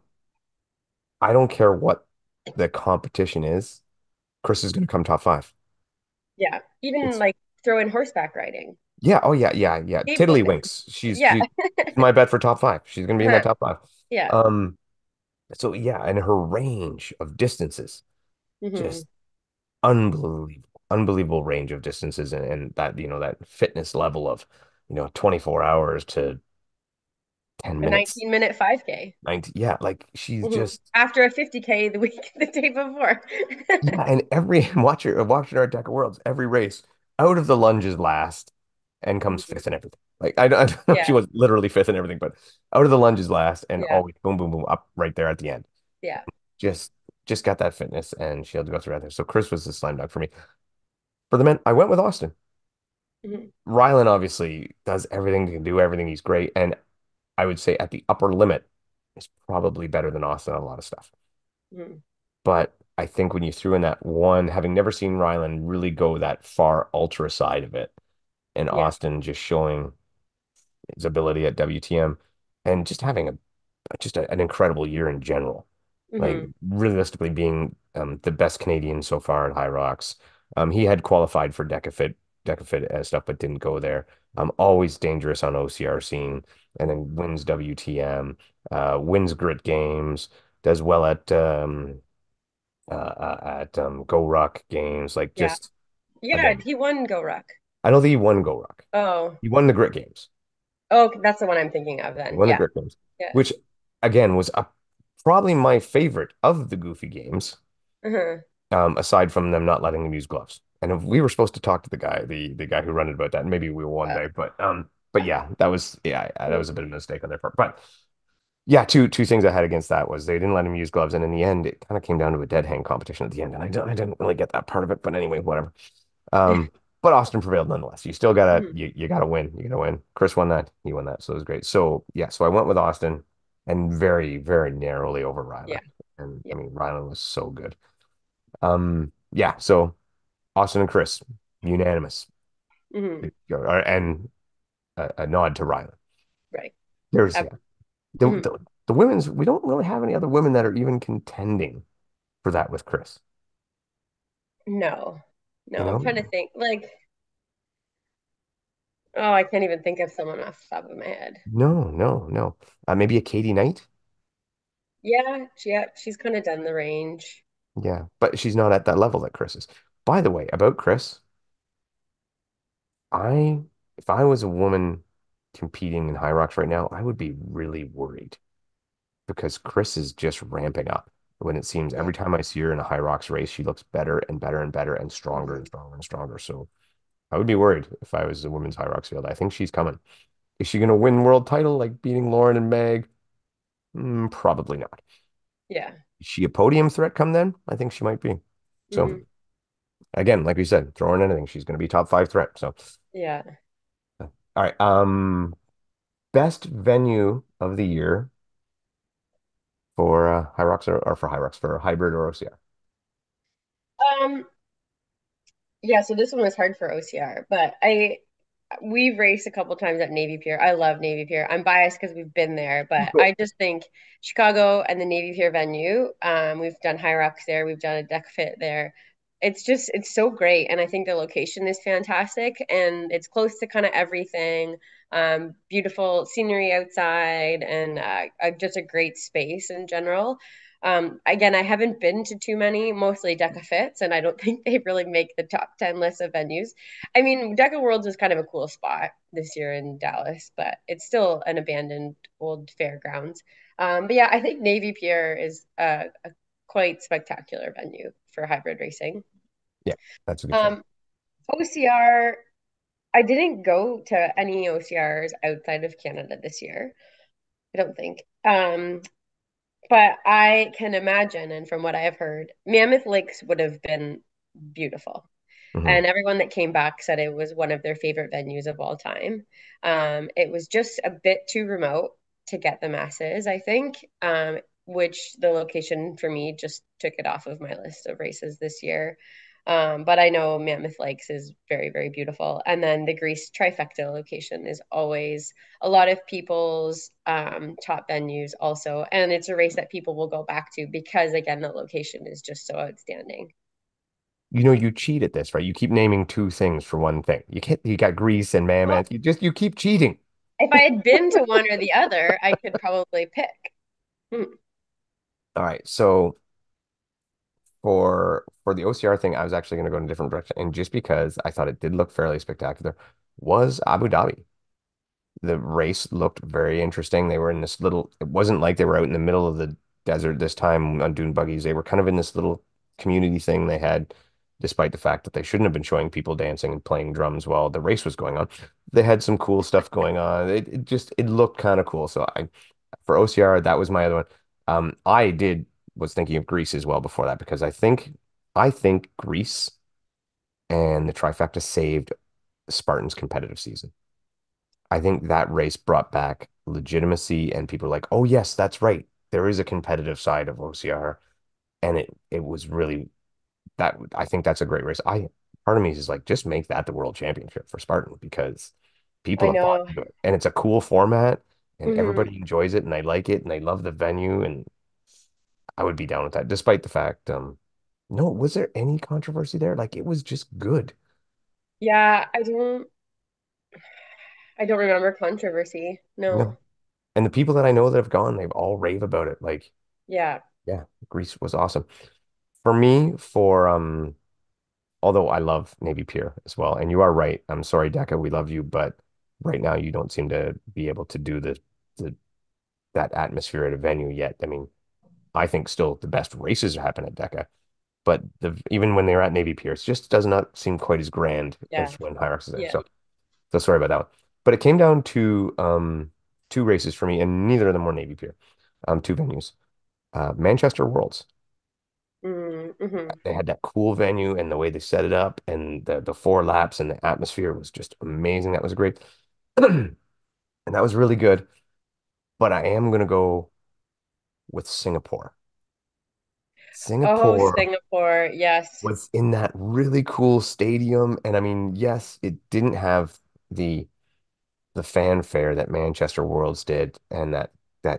I don't care what the competition is. Chris is going to come top five. Yeah. Even It's like throw in horseback riding. yeah. Oh yeah, yeah, yeah. Tiddlywinks. She's Yeah. she's my bet for top five. She's going to be in that top five. Yeah. Um. So yeah, and her range of distances Hmm. just unbelievable, unbelievable range of distances and, and that, you know, that fitness level of, you know, twenty-four hours to ten A minutes. nineteen minute five K. nineteen, yeah, like she's Hmm. just, After a fifty K the week the day before. yeah. And every watcher, watching our Deck of Worlds, every race out of the lunges last and comes Mhm. fifth in everything. Like, I, don't- I don't know if she Yeah. was literally fifth in everything, but out of the lunges last and Yeah. always boom, boom, boom, up right there at the end. Yeah. Just, just got that fitness and she had to go through right there. So Chris was the slam dunk for me. For the men, I went with Austin. Hmm. Rylan obviously does everything he can do, everything. He's great. And I would say at the upper limit is probably better than Austin on a lot of stuff. Hmm. But I think when you threw in that one, having never seen Rylan really go that far ultra side of it, and Yeah. Austin just showing his ability at W T M and just having a just a, an incredible year in general. Like Hmm. realistically being um, the best Canadian so far at High Rocks. Um, he had qualified for Decafit, Decafit uh, stuff, but didn't go there. Um, always dangerous on O C R scene, and then wins W T M, uh, wins Grit Games, does well at um, uh, uh, at um, Go Rock games. Like Yeah. just Yeah, again, he won Go Ruck. I don't think he won Go Rock. Oh. He won the Grit Games. Oh, that's the one I'm thinking of He then. won the Yeah. Grit Games, Yeah. which again was a, probably my favorite of the Goofy games. Uh-huh. Um, aside from them not letting him use gloves. And if we were supposed to talk to the guy, the the guy who ran it about that, and maybe we will one Uh, day, but um, but yeah, that was yeah, that Mhm. was a bit of a mistake on their part. But yeah, two two things I had against that was they didn't let him use gloves, and in the end, it kind of came down to a dead hang competition at the end, and I don't, I didn't really get that part of it. But anyway, whatever. Um, but Austin prevailed nonetheless. You still gotta Mhm. you, you gotta win. You gotta win. Chris won that. He won that. So it was great. So yeah, so I went with Austin and very, very narrowly over Yeah. Rylan. And I Yeah. mean, Rylan was so good. Um, yeah, so Austin and Chris, unanimous. Hmm. And a, a nod to Rylan. Right. There's Ab- yeah. The, mhm. the the women's, we don't really have any other women that are even contending for that with Chris. No. You No, I'm trying to know? think. Like, oh, I can't even think of someone off the top of my head. No, no, no. Uh, maybe a Katie Knight. Yeah, she, yeah, she's kind of done the range. Yeah, but she's not at that level that Chris is. By the way, about Chris, I if I was a woman competing in High Rocks right now, I would be really worried because Chris is just ramping up. When it seems Yeah. every time I see her in a High Rocks race, she looks better and better and better and stronger and Mhm. stronger and stronger. So I would be worried if I was a women's High Rocks field. I think she's coming. Is she going to win world title like beating Lauren and Meg? Mm, probably not. Yeah. Is she a podium threat come then? I think she might be. So Hmm. again, like we said, throw her in anything. She's going to be top five threat. So Yeah. all right. Um, best venue of the year for uh, High Rocks or, or for High Rocks for hybrid or O C R. Um, yeah, so this one was hard for O C R, but I we've raced a couple times at Navy Pier. I love Navy Pier. I'm biased because we've been there, but I just think Chicago and the Navy Pier venue, um, we've done High Rocks there, we've done a deck fit there. It's just it's so great, and I think the location is fantastic, and it's close to kind of everything. Um, beautiful scenery outside, and uh, uh, just a great space in general. Um, again, I haven't been to too many, mostly Deca Fits, and I don't think they really make the top ten list of venues. I mean, Deca Worlds is kind of a cool spot this year in Dallas, but it's still an abandoned old fairgrounds. Um, but yeah, I think Navy Pier is a, a quite spectacular venue for hybrid racing. Yeah, that's a good show. Um, O C R, I didn't go to any O C Rs outside of Canada this year. I don't think. Um, but I can imagine, and from what I have heard, Mammoth Lakes would have been beautiful. Hmm. And everyone that came back said it was one of their favorite venues of all time. Um, it was just a bit too remote to get the masses, I think, um, which the location for me just took it off of my list of races this year. Um, but I know Mammoth Lakes is very, very beautiful. And then the Greece trifecta location is always a lot of people's um, top venues also. And it's a race that people will go back to because, again, the location is just so outstanding. You know, you cheat at this, right? You keep naming two things for one thing. You can't, you got Greece and Well, Mammoth. You just, you keep cheating. if I had been to one or the other, I could probably pick. Hmm. All right. So for for the O C R thing, I was actually going to go in a different direction. And just because I thought it did look fairly spectacular, was Abu Dhabi. The race looked very interesting. They were in this little, it wasn't like they were out in the middle of the desert this time on dune buggies. They were kind of in this little community thing they had, despite the fact that they shouldn't have been showing people dancing and playing drums while the race was going on. They had some cool stuff going on. It, it just, it looked kind of cool. So I, for O C R, that was my other one. Um, I did, was thinking of Greece as well before that because I think, I think Greece and the trifecta saved Spartan's competitive season. I think that race brought back legitimacy and people were like, oh yes, that's right. There is a competitive side of O C R. And it it was really that I think that's a great race. I part of me is like, just make that the world championship for Spartan because people I have bought know. into it. And it's a cool format and Hmm. everybody enjoys it and they like it and they love the venue and I would be down with that, despite the fact, um, no, was there any controversy there? Like it was just good. Yeah, I don't I don't remember controversy. No. No. And the people that I know that have gone, they've all rave about it. Like, Yeah. yeah, Greece was awesome. For me, for um, although I love Navy Pier as well, and you are right. I'm sorry, Deca, we love you, but right now you don't seem to be able to do the the that atmosphere at a venue yet. I mean, I think still the best races happen at Deca, but the even when they're at Navy Pier, it just does not seem quite as grand as Yeah. when Hyrox is there. Yeah. So, so sorry about that one. But it came down to um, two races for me, and neither of them were Navy Pier. Um, two venues. Uh, Manchester Worlds. Mm-hmm. They had that cool venue and the way they set it up and the the four laps and the atmosphere was just amazing. That was great. And that was really good. But I am gonna go with Singapore. Oh, Singapore Singapore. Yes. was in that really cool stadium. And I mean, yes, it didn't have the the fanfare that Manchester Worlds did and that that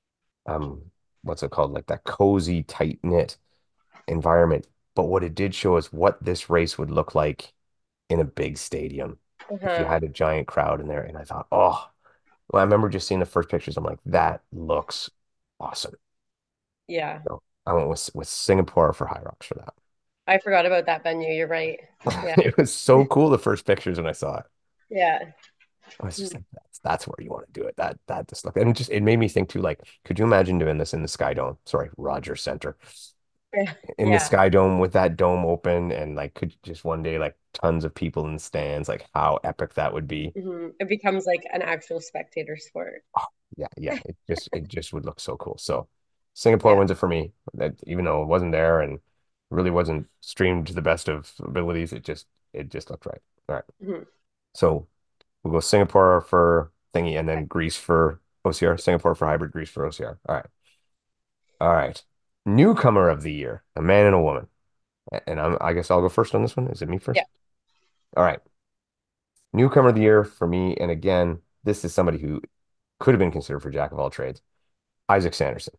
um what's it called? Like that cozy, tight-knit environment. But what it did show us what this race would look like in a big stadium if you Uh-huh. had a giant crowd in there. And I thought, oh, well, I remember just seeing the first pictures. I'm like, that looks awesome. Yeah. So I went with with Singapore for High Rocks for that. I forgot about that venue. You're right. Yeah. It was so cool the first pictures when I saw it. Yeah. I was just Mm. like, that's that's where you want to do it. That that just look and it just it made me think too, like, could you imagine doing this in the Sky Dome? Sorry, Rogers Center. Yeah. In the Yeah. Sky Dome with that dome open and like could just one day like tons of people in the stands, like how epic that would be. Hmm. It becomes like an actual spectator sport. Oh, yeah, yeah. It just it just would look so cool. So Singapore Yeah. wins it for me. That even though it wasn't there and really wasn't streamed to the best of abilities, it just it just looked right. All right. Hmm. So we'll go Singapore for thingy and then Greece for O C R. Singapore for hybrid, Greece for O C R. All right. All right. Newcomer of the year, a man and a woman. A- And I'm, I guess I'll go first on this one. Is it me Yeah. first? All right. Newcomer of the year for me. And again, this is somebody who could have been considered for jack of all trades. Isaac Sanderson.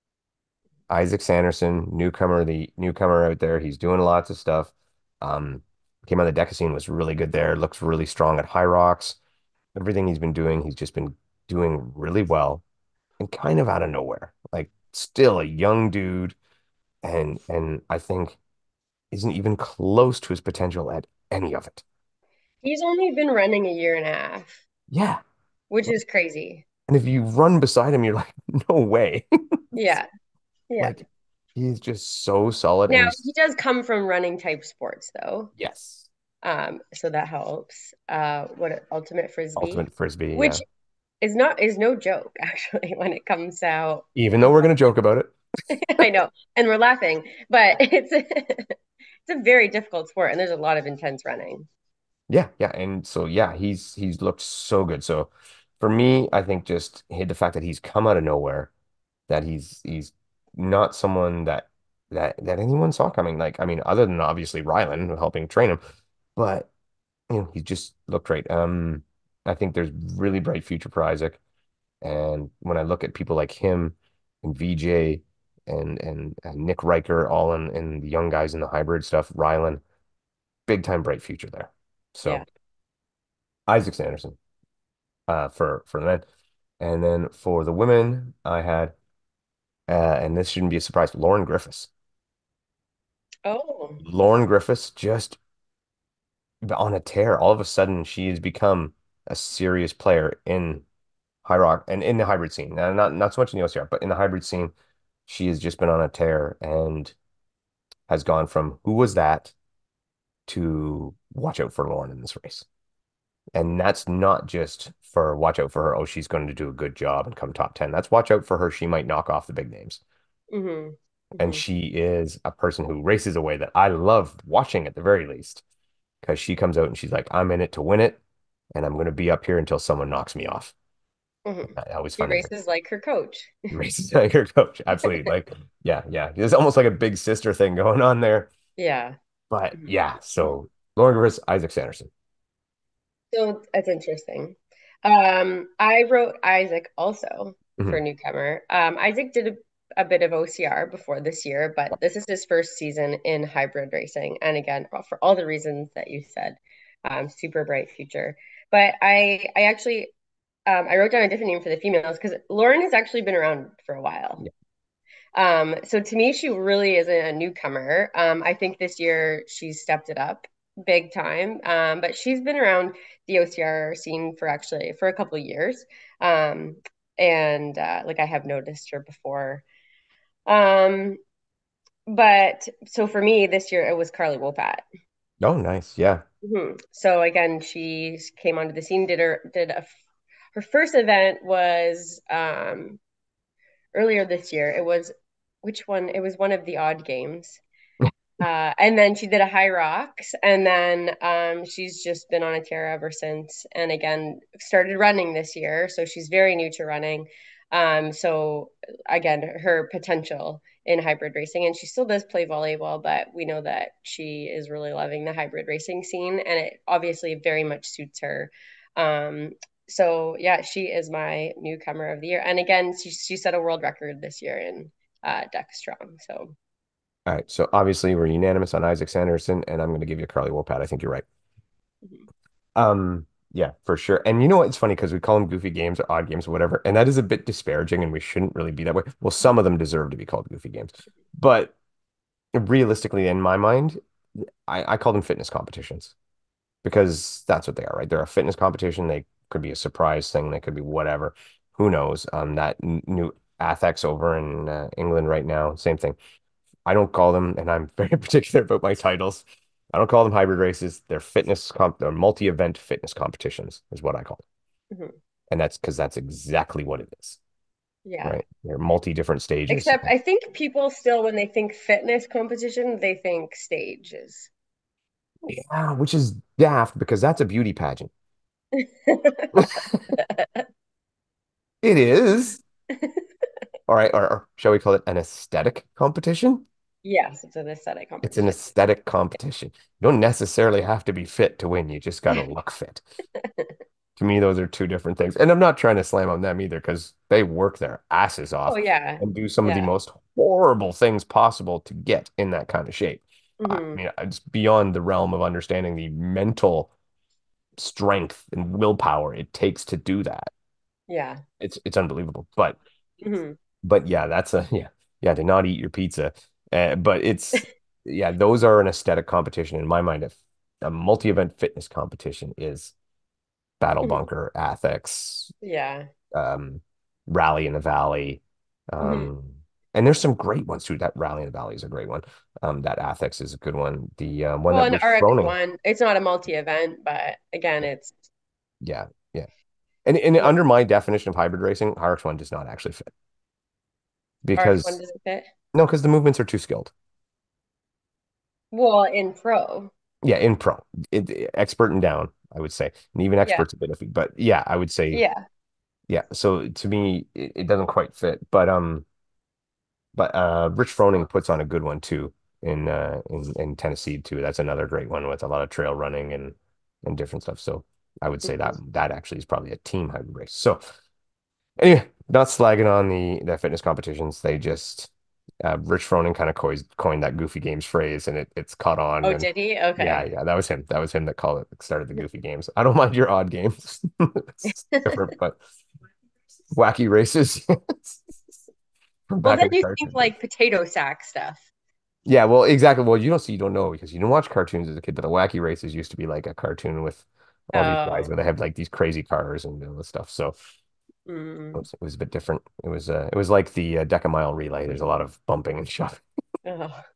Isaac Sanderson, newcomer, the newcomer out there. He's doing lots of stuff. Um, came on the deca scene, was really good there. Looks really strong at High Rocks. Everything he's been doing, he's just been doing really well and kind of out of nowhere. Like still a young dude, and and I think isn't even close to his potential at any of it. He's only been running a year and a half, Yeah. which is crazy. And if you run beside him, you're like, no way. Yeah. Yeah. Like he's just so solid and Now, he's he does come from running type sports though. yes. Um, so that helps. Uh, what ultimate frisbee, Ultimate frisbee, which yeah. is not is no joke actually when it comes out. Even though we're gonna joke about it. I know, and we're laughing, but it's it's a very difficult sport, and there's a lot of intense running. Yeah, yeah. And so yeah, he's he's looked so good. So for me, I think just hey, the fact that he's come out of nowhere, that he's he's not someone that that that anyone saw coming. Like, I mean, other than obviously Rylan helping train him, but you know, he just looked great. Um, I think there's really bright future for Isaac. And when I look at people like him and V J and and, and Nick Riker, all in, in the young guys in the hybrid stuff, Rylan, big time bright future there. Yeah. So Isaac Sanderson uh, for for the men, and then for the women, I had uh, and this shouldn't be a surprise, Lauren Griffiths. Oh. Lauren Griffiths just on a tear. All of a sudden, she has become a serious player in High Rock and in the hybrid scene. Now, not not so much in the O C R, but in the hybrid scene, she has just been on a tear and has gone from who was that to watch out for Lauren in this race. And that's not just for watch out for her. Oh, she's going to do a good job and come top ten. That's watch out for her. She might knock off the big names. Hmm. And Hmm. she is a person who races a way that I love watching at the very least because she comes out and she's like, I'm in it to win it. And I'm going to be up here until someone knocks me off. Hmm. I always She find that races like her coach. races like her coach. Absolutely. Like, yeah, yeah. There's almost like a big sister thing going on there. Yeah. But Mhm. yeah, so Lauren Rivers, Isaac Sanderson. So that's interesting. Um, I wrote Isaac also for Mhm. newcomer. Um, Isaac did a, a bit of O C R before this year, but this is his first season in hybrid racing. And again, for all the reasons that you said, um, super bright future. But I, I actually, um, I wrote down a different name for the females because Lauren has actually been around for a while. Yeah. Um, so to me, she really isn't a newcomer. Um, I think this year she's stepped it up big time. Um, but she's been around the O C R scene for actually for a couple of years. Um, and uh, like I have noticed her before. Um, but so for me this year it was Carly Wopat. Oh, nice. Yeah. Mhm. So again, she came onto the scene, did her did a her first event was um earlier this year. It was which one? It was one of the odd games. Uh, and then she did a high rocks, and then um, she's just been on a tear ever since. And again, started running this year, so she's very new to running. Um, so again, her potential in hybrid racing, and she still does play volleyball, but we know that she is really loving the hybrid racing scene, and it obviously very much suits her. Um, so yeah, she is my newcomer of the year, and again, she she set a world record this year in uh, Deck Strong. So. All right. So obviously we're unanimous on Isaac Sanderson, and I'm going to give you Carly Wopat. I think you're right. Mhm. Um, yeah, for sure. And you know what? It's funny because we call them goofy games or odd games or whatever, and that is a bit disparaging, and we shouldn't really be that way. Well, some of them deserve to be called goofy games, but realistically, in my mind, I, I call them fitness competitions because that's what they are, right? They're a fitness competition. They could be a surprise thing. They could be whatever. Who knows? Um, that n- new Athex over in uh, England right now, same thing. I don't call them, and I'm very particular about my titles. I don't call them hybrid races. They're fitness comp, they're multi-event fitness competitions, is what I call them. Mhm. And that's because that's exactly what it is, Yeah. right? They're multi different stages. Except I think people still, when they think fitness competition, they think stages. Yeah, which is daft because that's a beauty pageant. It is. All right, or, or shall we call it an aesthetic competition? Yes, it's an aesthetic It's an competition. aesthetic competition. You don't necessarily have to be fit to win. You just got to look fit. To me, those are two different things. And I'm not trying to slam on them either because they work their asses Oh off yeah. and do some of the Yeah. most horrible things possible to get in that kind of shape. I Hmm. mean, it's beyond the realm of understanding the mental strength and willpower it takes to do that. Yeah. It's it's unbelievable. But Hmm. but yeah, that's a yeah yeah to not eat your pizza. Uh, but it's yeah, those are an aesthetic competition in my mind. If a multi-event fitness competition is Battle Hmm. Bunker, Athex, Yeah. um, Rally in the Valley. Hmm. Um, and there's some great ones too. That Rally in the Valley is a great one. Um, that Athex is a good one. The uh, one Well, that an Rich R X Froning. one, it's not a multi-event, but again, it's Yeah, yeah. And, and what under my definition of hybrid racing, R X one does not actually fit R X one because doesn't fit. no, because the movements are too skilled. Well, in pro. Yeah, in pro, it, expert and down, I would say, and even Yeah. experts a bit iffy. But yeah, I would say Yeah. yeah. So to me, it, it doesn't quite fit. But um, But uh, Rich Froning puts on a good one too in uh in, in Tennessee too. That's another great one with a lot of trail running and and different stuff. So I would say that Hmm. that actually is probably a team hybrid race. So anyway, not slagging on the the fitness competitions. They just uh, Rich Froning kind of coined coined that Goofy Games phrase, and it it's caught on. Oh, And did he? yeah, Okay. yeah, that was him. That was him that called it started the Goofy Games. I don't mind your odd games. It's different, but wacky races from Well, back then in the you think cartoon days. like potato sack stuff. Yeah, well, exactly. Well, you don't see, you don't know because you didn't watch cartoons as a kid, but the Wacky Races used to be like a cartoon with all these guys Oh. where they have like these crazy cars and all this stuff. So it Mm. was, it was a bit different. It was uh, it was like the uh, Deca Mile relay. There's a lot of bumping and shoving. Oh.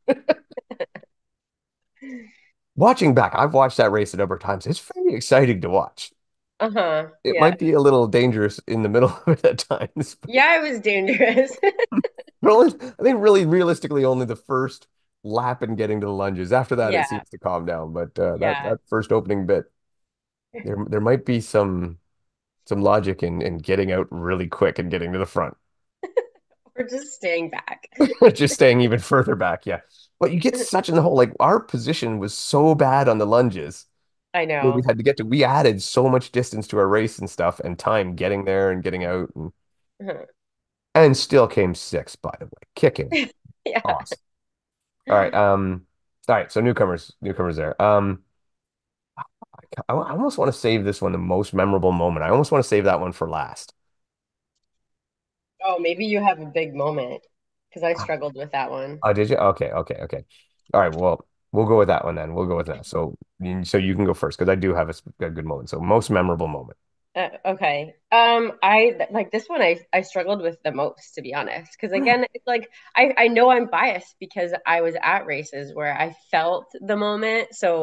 Watching back, I've watched that race a number of times. It's very exciting to watch. Uh-huh. It Yeah. might be a little dangerous in the middle of it at times, Yeah, it was dangerous. but only, I think really realistically only the first lap and getting to the lunges. After that, it Yeah. seems to calm down. But uh, that Yeah. that first opening bit, there there might be some some logic in in getting out really quick and getting to the front. We're just staying back. Just staying even further back, yeah. But you get such in the hole. Like our position was so bad on the lunges I where we know. had to get to. We added so much distance to our race and stuff and time getting there and getting out and, Uh-huh. and still came sixth, by the way. Kicking. Yeah. Awesome. All right. Um, all right. So newcomers, newcomers there. Um, I, I almost want to save this one the most memorable moment. I almost want to save that one for last. Oh, maybe you have a big moment because I struggled with that one. Oh, did you? Okay, okay, okay. All right, well, we'll go with that one then. We'll go with that. So, you- so you can go first because I do have a, s- a good moment. So, most memorable moment. Uh, okay. Um, I like this one I I struggled with the most, to be honest, because again, it's like I I know I'm biased because I was at races where I felt the moment. So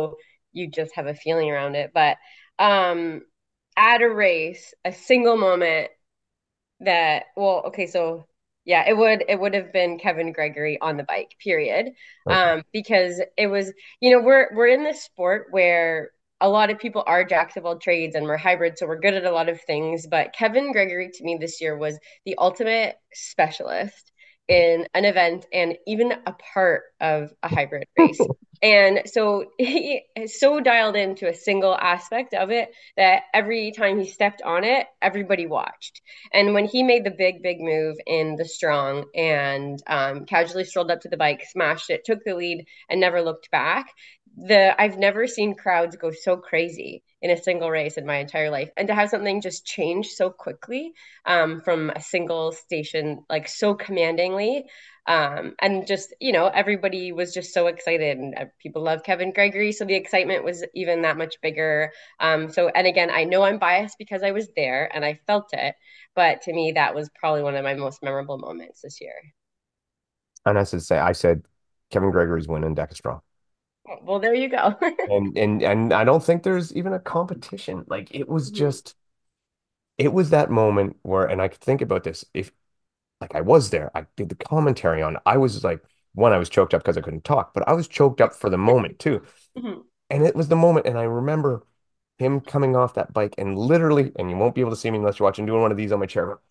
you just have a feeling around it. But um, at a race, a single moment that well okay so yeah it would it would have been Kevin Gregory on the bike period Okay. um because it was you know we're we're in this sport where a lot of people are jacks of all trades and we're hybrid, so we're good at a lot of things, but Kevin Gregory to me this year was the ultimate specialist in an event and even a part of a hybrid race. And so he is so dialed into a single aspect of it that every time he stepped on it, everybody watched. And when he made the big, big move in the strong and um, casually strolled up to the bike, smashed it, took the lead, and never looked back, the I've never seen crowds go so crazy in a single race in my entire life, and to have something just change so quickly um, from a single station, like so commandingly. Um, and just, you know, everybody was just so excited, and uh, people love Kevin Gregory. So the excitement was even that much bigger. Um, so, and again, I know I'm biased because I was there and I felt it, but to me, that was probably one of my most memorable moments this year. And I said, say, I said Kevin Gregory's winning Deca Strong. Well, there you go. And and and I don't think there's even a competition. Like it was Mhm. just it was that moment where, and I could think about this if like I was there, I did the commentary on it. I was like, one, I was choked up because I couldn't talk, but I was choked up for the moment too. Mhm. And it was the moment, and I remember him coming off that bike and literally, and you won't be able to see me unless you're watching, doing one of these on my chair.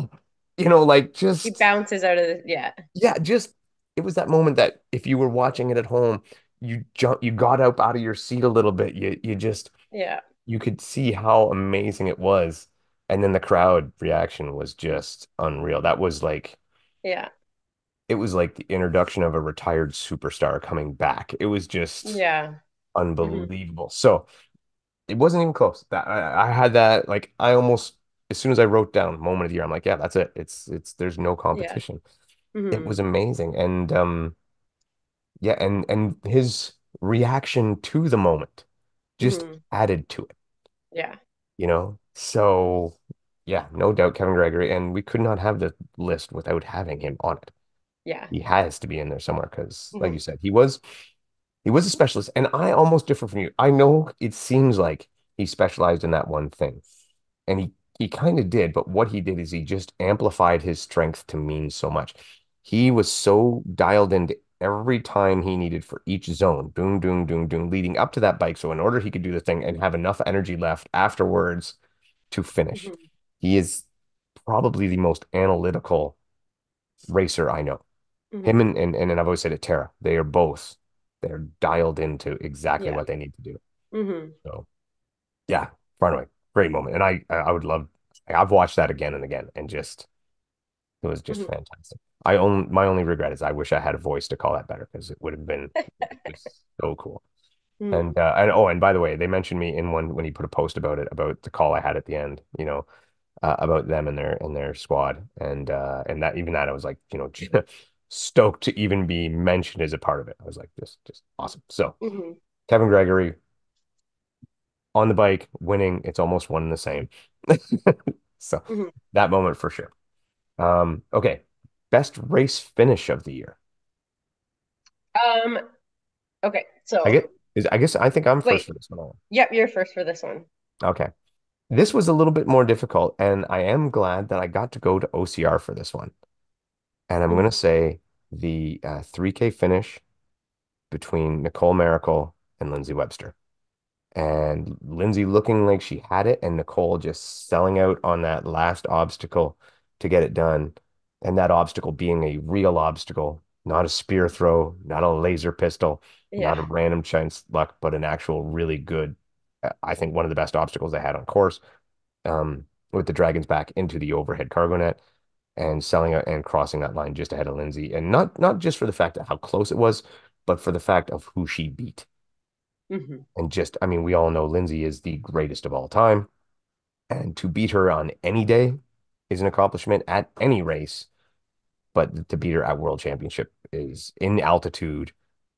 You know, like He just bounces out of the, yeah, yeah, just it was that moment that if you were watching it at home, you jump, you got up out of your seat a little bit. You you just yeah, you could see how amazing it was. And then the crowd reaction was just unreal. That was like yeah, it was like the introduction of a retired superstar coming back. It was just yeah. Hmm. unbelievable. So it wasn't even close. That I, I had that like I almost as soon as I wrote down moment of the year, I'm like, yeah, that's it. It's it's there's no Yeah. competition. It Hmm. was amazing. And um yeah, and and his reaction to the moment just Hmm. added to it, Yeah. you know? So yeah, no doubt Kevin Gregory, and we could not have the list without having him on it. Yeah. He has to be in there somewhere because, like Hmm. you said, he was he was a specialist, and I almost differ from you. I know it seems like he specialized in that one thing, and he he kind of did, but what he did is he just amplified his strength to mean so much. He was so dialed into every time he needed for each zone, doom, doom, doom, doom, leading up to that bike. So in order he could do the thing and have enough energy left afterwards to finish. Hmm. He is probably the most analytical racer I know. Him Hmm. and, and and I've always said it, Tara, they are both they're dialed into exactly Yeah. what they need to do. Hmm. So yeah, far and away, great moment. And I I would love I've watched that again and again and just it was just Hmm. fantastic. I own my only regret is I wish I had a voice to call that better because it would have been just so cool. Hmm. And uh and oh, and by the way, they mentioned me in one when he put a post about it about the call I had at the end, you know, uh, about them and their and their squad. And uh and that even that I was like, you know, stoked to even be mentioned as a part of it. I was like, this just awesome. So Hmm. Kevin Gregory on the bike, winning, it's almost one and the same. So Hmm. that moment for sure. Um, okay. Best race finish of the year. Um, okay, I so get is I guess I think I'm wait. first for this one. Yep, you're first for this one. Okay. This was a little bit more difficult, and I am glad that I got to go to O C R for this one. And I'm Hmm. gonna say the uh, three K finish between Nicole Miracle and Lindsay Webster. And Lindsay looking like she had it, and Nicole just selling out on that last obstacle to get it done. And that obstacle being a real obstacle, not a spear throw, not a laser pistol, not a Yeah. random chance luck, but an actual really good, uh, I think one of the best obstacles they had on course, um, with the Dragon's Back into the overhead cargo net and selling out and crossing that line just ahead of Lindsay. And not not just for the fact of how close it was, but for the fact of who she beat. Hmm. And just, I mean, we all know Lindsay is the greatest of all time. And to beat her on any day is an accomplishment at any race. But to beat her at World Championship is in altitude.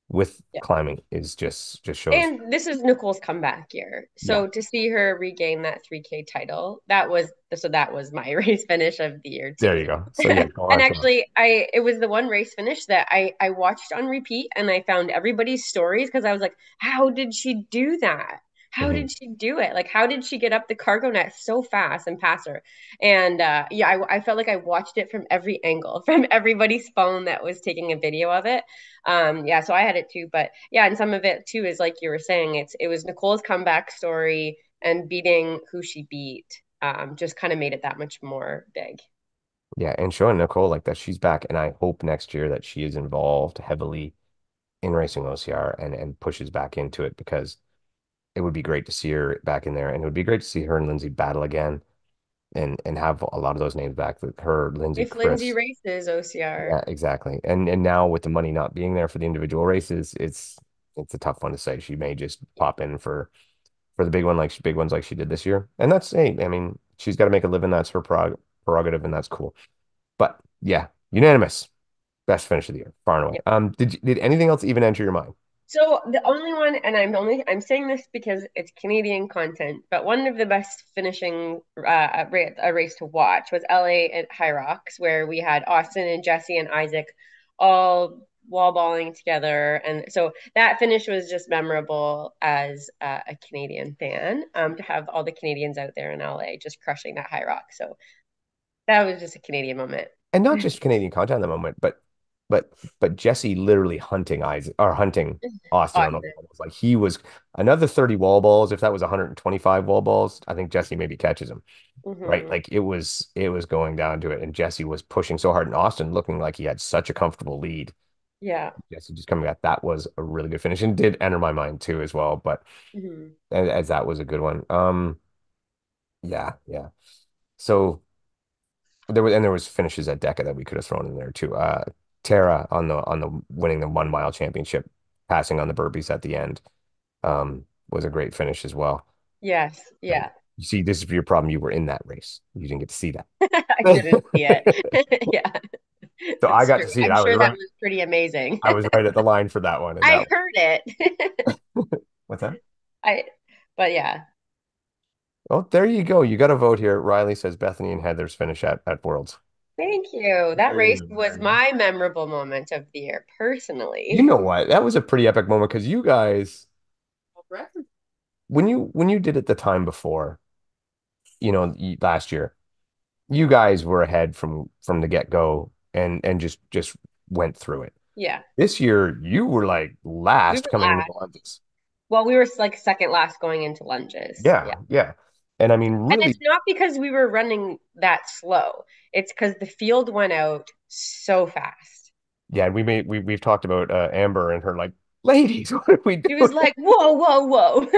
with climbing is just just shows. And this is Nicole's comeback year. Yeah, So to see her regain that three K title, that was so that was my race finish of the year there too. you go. So yeah, go And on, go on. actually I it was the one race finish that I I watched on repeat and I found everybody's stories because I was like, how did she do that? How Mhm. did she do it? Like how did she get up the cargo net so fast and pass her? And uh yeah, I, I felt like I watched it from every angle, from everybody's phone that was taking a video of it. Um, yeah, so I had it too, but yeah, and some of it too is like you were saying, it's it was Nicole's comeback story and beating who she beat. Um, just kind of made it that much more big. Yeah, and showing Nicole like that she's back, and I hope next year that she is involved heavily in racing O C R and and pushes back into it because it would be great to see her back in there, and it would be great to see her and Lindsay battle again, and and have a lot of those names back. That her, Lindsay, If Lindsay Chris. races Yeah, O C R, exactly. And and now with the money not being there for the individual races, it's it's a tough one to say. She may just pop in for for the big one like big ones like she did this year. And that's hey, I mean, she's got to make a living. That's her prog prerogative, and that's cool. But yeah, unanimous best finish of the year, far and away. yeah. Um, did you- did anything else even enter your mind? So the only one, and I'm only I'm saying this because it's Canadian content, but one of the best finishing uh, a, a race to watch was L A at High Rocks, where we had Austin and Jesse and Isaac all wall balling together, and so that finish was just memorable as uh, a Canadian fan, um, to have all the Canadians out there in L A just crushing that High Rock. So that was just a Canadian moment. And not just Canadian content at the moment, but but but Jesse literally hunting Isaac or hunting Austin on the Austin. wall balls. Like he was another thirty wall balls. If that was one hundred twenty-five wall balls, I think Jesse maybe catches him. Right. Hmm. Like it was it was going down to it. And Jesse was pushing so hard and Austin looking like he had such a comfortable lead. Yeah. Jesse just coming back. That was a really good finish and did enter my mind too as well. But Hmm. as, as that was a good one. Um yeah, yeah. So there was and there was finishes at Deca that we could have thrown in there too. Uh Tara on the on the winning the one mile championship, passing on the burpees at the end, um, was a great finish as well. Yes. Right. Yeah. You see, this is your problem. You were in that race. You didn't get to see that. I didn't see it. Yeah, So I that's got true. to see it. I'm I was sure that right. was pretty amazing. I was right at the line for that one. And I that heard it. what's that? I, but yeah, Oh, there you go. You got a vote here. Riley says Bethany and Heather's finish at, at Worlds. thank you. That There you race go. was There you go. my memorable moment of the year, You personally. know what? That was a pretty epic moment because you guys, when you when you did it the time before, you know, y- last year, you guys were ahead from from the get-go and and just just went through it. Yeah, This year, you were like we last were coming into the last. Olympics. Well, we were like second last going into lunges. Yeah, Yeah. yeah. And I mean, And it's really, not because we were running that slow. It's because the field went out so fast. yeah, we made we we've talked about uh, Amber and her like, ladies, what are we It was doing? like, whoa, whoa, whoa.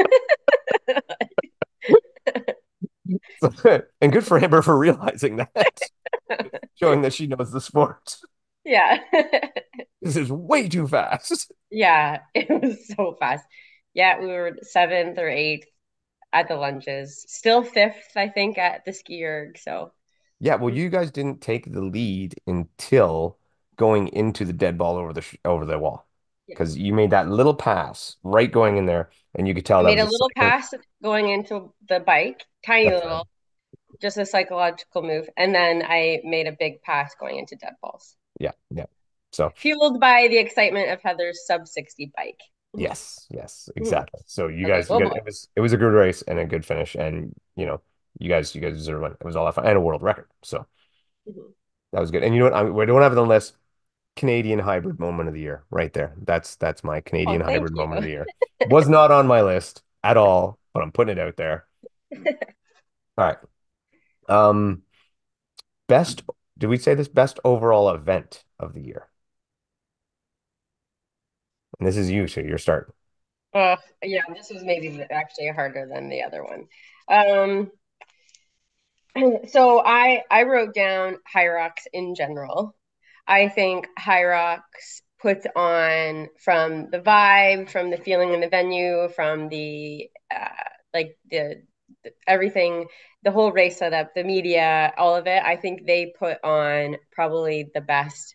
And good for Amber for realizing that, showing that she knows the sport. Yeah. This is way too fast. Yeah, it was so fast. Yeah, we were seventh or eighth at the lunges. Still fifth, I think, at the ski erg. So, Yeah, well, you guys didn't take the lead until going into the dead ball over the sh over the wall yeah. because you made that little pass right Yeah. going in there, and you could tell I that made was a a little cycling. pass going into the bike, tiny That's right. little, just a psychological move. And then I made a big pass going into dead balls, Yeah, yeah. So fueled by the excitement of Heather's sub sixty bike. Mhm. yes, yes, Mhm. exactly. So you I was like, guys, you oh guys, boy. it was it was a good race and a good finish, and you know, you guys, you guys deserve one. It was all that fun and a world record. So Mhm. that was good. And you know what? I, we don't have it on the list. Canadian hybrid moment of the year, right there. That's that's my Oh, Canadian thank hybrid you. moment of the year. Was not on my list at all, but I'm putting it out there. All right. Um, best. Did we say this best overall event of the year? And this is you, so you're starting. Uh, yeah, this was maybe actually harder than the other one. Um, So I I wrote down Hyrox in general. I think Hyrox puts on from the vibe, from the feeling in the venue, from the uh, like the, the everything, the whole race setup, the media, all of it. I think they put on probably the best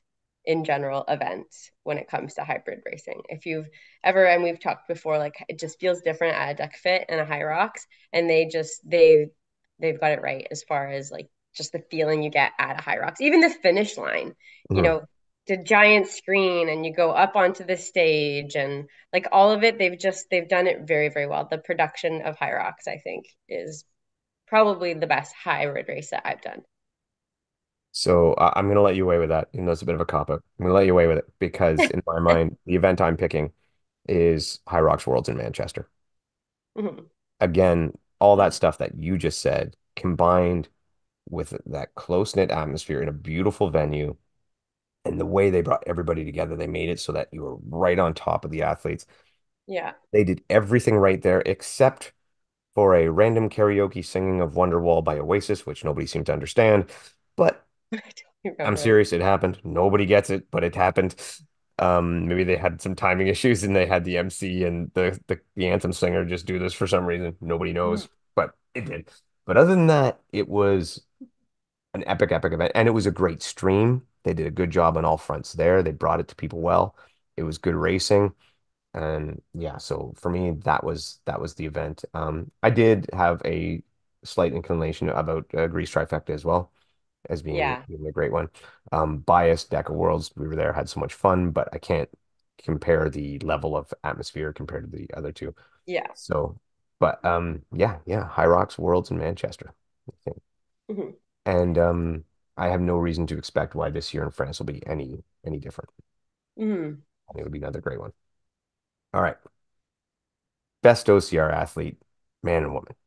in general events when it comes to hybrid racing. If you've ever, and we've talked before, like it just feels different at a Duck Fit and a High Rocks, and they just they they've got it right as far as like just the feeling you get at a High Rocks, even the finish line. You Mhm. know, the giant screen and you go up onto the stage and like all of it, they've just they've done it very, very well. The production of High Rocks, I think, is probably the best hybrid race that I've done. So uh, I'm going to let you away with that, even though it's a bit of a cop out. I'm going to let you away with it because in my mind, the event I'm picking is High Rocks Worlds in Manchester. Mhm. Again, all that stuff that you just said combined with that close-knit atmosphere in a beautiful venue and the way they brought everybody together, they made it so that you were right on top of the athletes. Yeah. They did everything right there except for a random karaoke singing of Wonderwall by Oasis, which nobody seemed to understand. But I don't I'm remember. serious, it happened. Nobody gets it, but it happened. Um, maybe they had some timing issues and they had the M C and the, the the anthem singer just do this for some reason. Nobody Mhm. knows, but it did. But other than that, it was an epic, epic event, and it was a great stream. They did a good job on all fronts there. They brought it to people well. It was good racing. And yeah, so for me, that was that was the event. Um, I did have a slight inclination about uh, Grease Trifecta as well as being, Yeah. being a great one. Um, biased Deca Worlds, we were there, had so much fun, but I can't compare the level of atmosphere compared to the other two. Yeah. So, but um, yeah, yeah, High Rocks Worlds in Manchester, I think. Mhm. And um, I have no reason to expect why this year in France will be any any different. Mhm. I think it'll be another great one. All right, best O C R athlete, man and woman.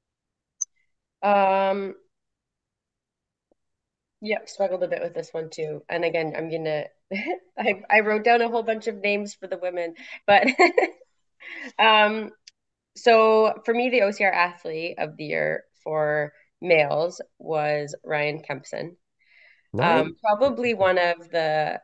Um, yeah, struggled a bit with this one too. And again, I'm gonna I I wrote down a whole bunch of names for the women, but um so for me the O C R athlete of the year for males was Ryan Kempson. Nice. Um, probably one of the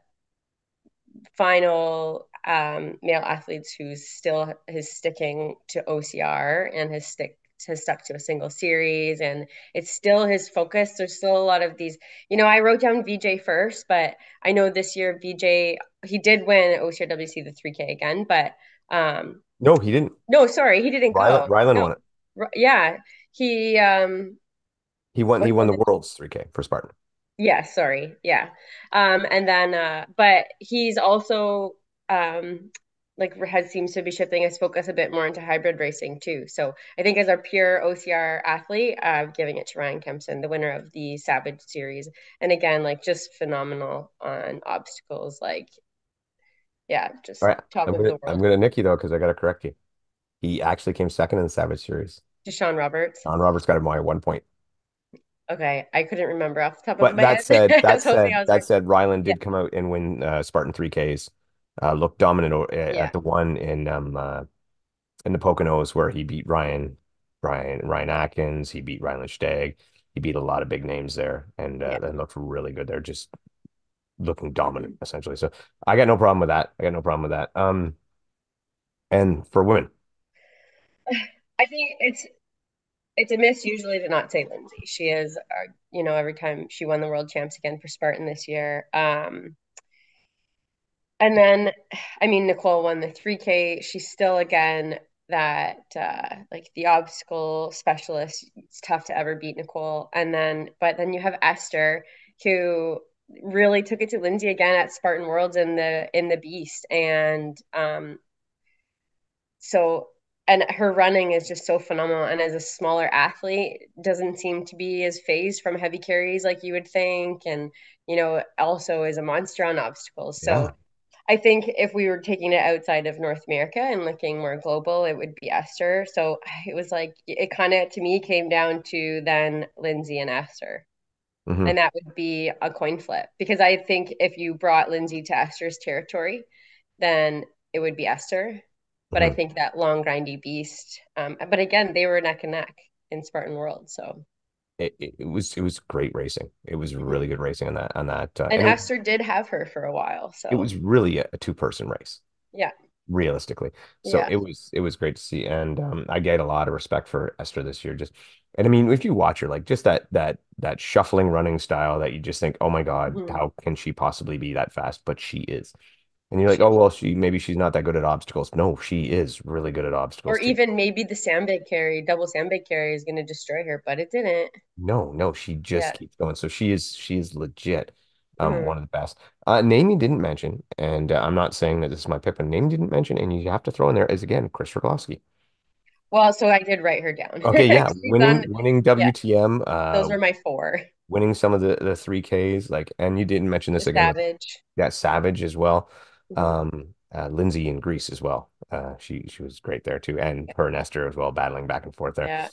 final um, male athletes who's still is sticking to O C R and has stick has stuck to a single series and it's still his focus. There's still a lot of these, you know, I wrote down V J first, but I know this year V J he did win O C R W C the three K again, but um No, he didn't. no, sorry, he didn't Rylan, go. Rylan No. won it. R- Yeah, he um He won. He what won was the it? Worlds three K for Spartan. Yeah, sorry. Yeah. Um, and then uh but he's also um like has seems to be shifting his focus a bit more into hybrid racing too. So I think as our pure O C R athlete, uh giving it to Ryan Kempson, the winner of the Savage series. And again, like just phenomenal on obstacles, like yeah, All just right, top I'm of gonna the I'm world. gonna nick you though because I gotta correct you. He actually came second in the Savage Series. Deshaun Roberts. Don Roberts got him by one point. Okay, I couldn't remember off the top of But my that head. said, I that was hoping said, I was that right. said, Ryland Yeah, did come out and win uh, Spartan three Ks. Uh, looked dominant o- uh, yeah, at the one in um uh, in the Poconos where he beat Ryan Ryan Ryan Atkins. He beat Ryland Stagg. He beat a lot of big names there, and uh, yeah. and looked really good. They're just looking dominant essentially. So I got no problem with that. I got no problem with that. Um, and for women, I think it's it's a miss usually to not say Lindsay. She is, uh, you know, every time she won the world champs again for Spartan this year. Um, and then, I mean, Nicole won the three K. She's still, again, that uh, like the obstacle specialist. It's tough to ever beat Nicole. And then, but then you have Esther, who really took it to Lindsay again at Spartan Worlds in the in the Beast. And um, so and her running is just so phenomenal and as a smaller athlete doesn't seem to be as phased from heavy carries like you would think and you know also is a monster on obstacles so yeah. I think if we were taking it outside of North America and looking more global it would be Esther so it was like it kind of to me came down to then Lindsay and Esther Hmm. and that would be a coin flip because I think if you brought Lindsay to Esther's territory then it would be Esther. But I Hmm. think that long grindy beast. Um, but again, they were neck and neck in Spartan World. So It, it, it was it was great racing. It was really mhm. good racing on that on that, uh, And and it Esther did have her for a while. it So was really a, a two person race. yeah. realistically. So Yeah. it was it was great to see, and um, I get a lot of respect for Esther this year. Just and I mean, if you watch her, like just that that that shuffling running style that you just think, oh my God, Hmm. how can she possibly be that fast? But she is. And you're like, She, oh well, she maybe she's not that good at obstacles. No, she is really good at or obstacles too. even maybe the sandbag carry, double sandbag carry is going to destroy her, but it didn't. No, no, she just Yeah. keeps going. So she is she is legit um Hmm. one of the best. Uh name you didn't mention, and uh, I'm not saying that this is my pick, but name you didn't mention, and you have to throw in there is again Chris Rogowski. Well, so I did write her down. Okay, yeah, She's on, winning winning yeah, W T M, uh those are my four. winning some of the the three Ks, like, and you didn't mention The this again with Savage. that Savage as well. Hmm. Um uh, Lindsay in Greece as well. Uh she she was great there too, and her and Esther as well, battling back and forth there. Yeah.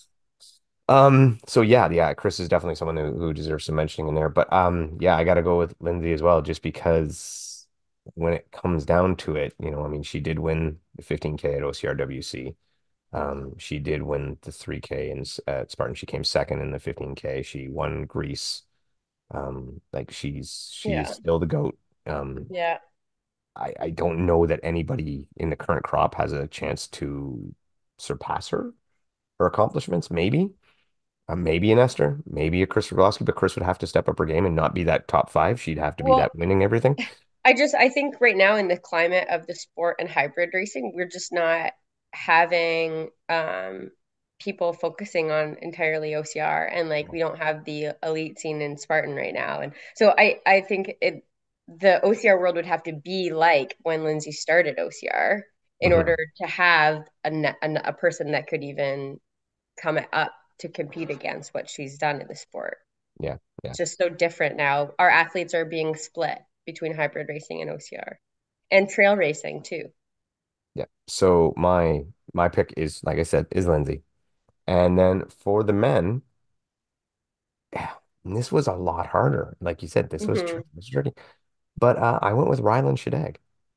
Um, so yeah, yeah, Chris is definitely someone who, who deserves some mentioning in there. But um, yeah, I got to go with Lindsay as well, just because when it comes down to it, you know, I mean, she did win the fifteen K at O C R W C. Um, she did win the three K in, S- at Spartan. She came second in the fifteen K. She won Greece. Um, like she's she is Yeah. still the GOAT. Um, Yeah. I, I don't know that anybody in the current crop has a chance to surpass her, her accomplishments, maybe. Uh, maybe an Esther, maybe a Chris Rogowski, but Chris would have to step up her game and not be that top five. She'd have to be Well, that winning everything. I just I think right now in the climate of the sport and hybrid racing, we're just not having um people focusing on entirely O C R, and like we don't have the elite scene in Spartan right now. And so I I think it the O C R world would have to be like when Lindsay started O C R in order Mhm. to have a, ne- a a person that could even come up to compete against what she's done in the sport. Yeah, yeah, It's just so different now. Our athletes are being split between hybrid racing and O C R and trail racing too. yeah. So my my pick is, like I said, is Lindsay. And then for the men, yeah, and this was a lot harder. Like you said, this was Hmm. tricky. This was tricky. But uh, I went with Rylan Shadag.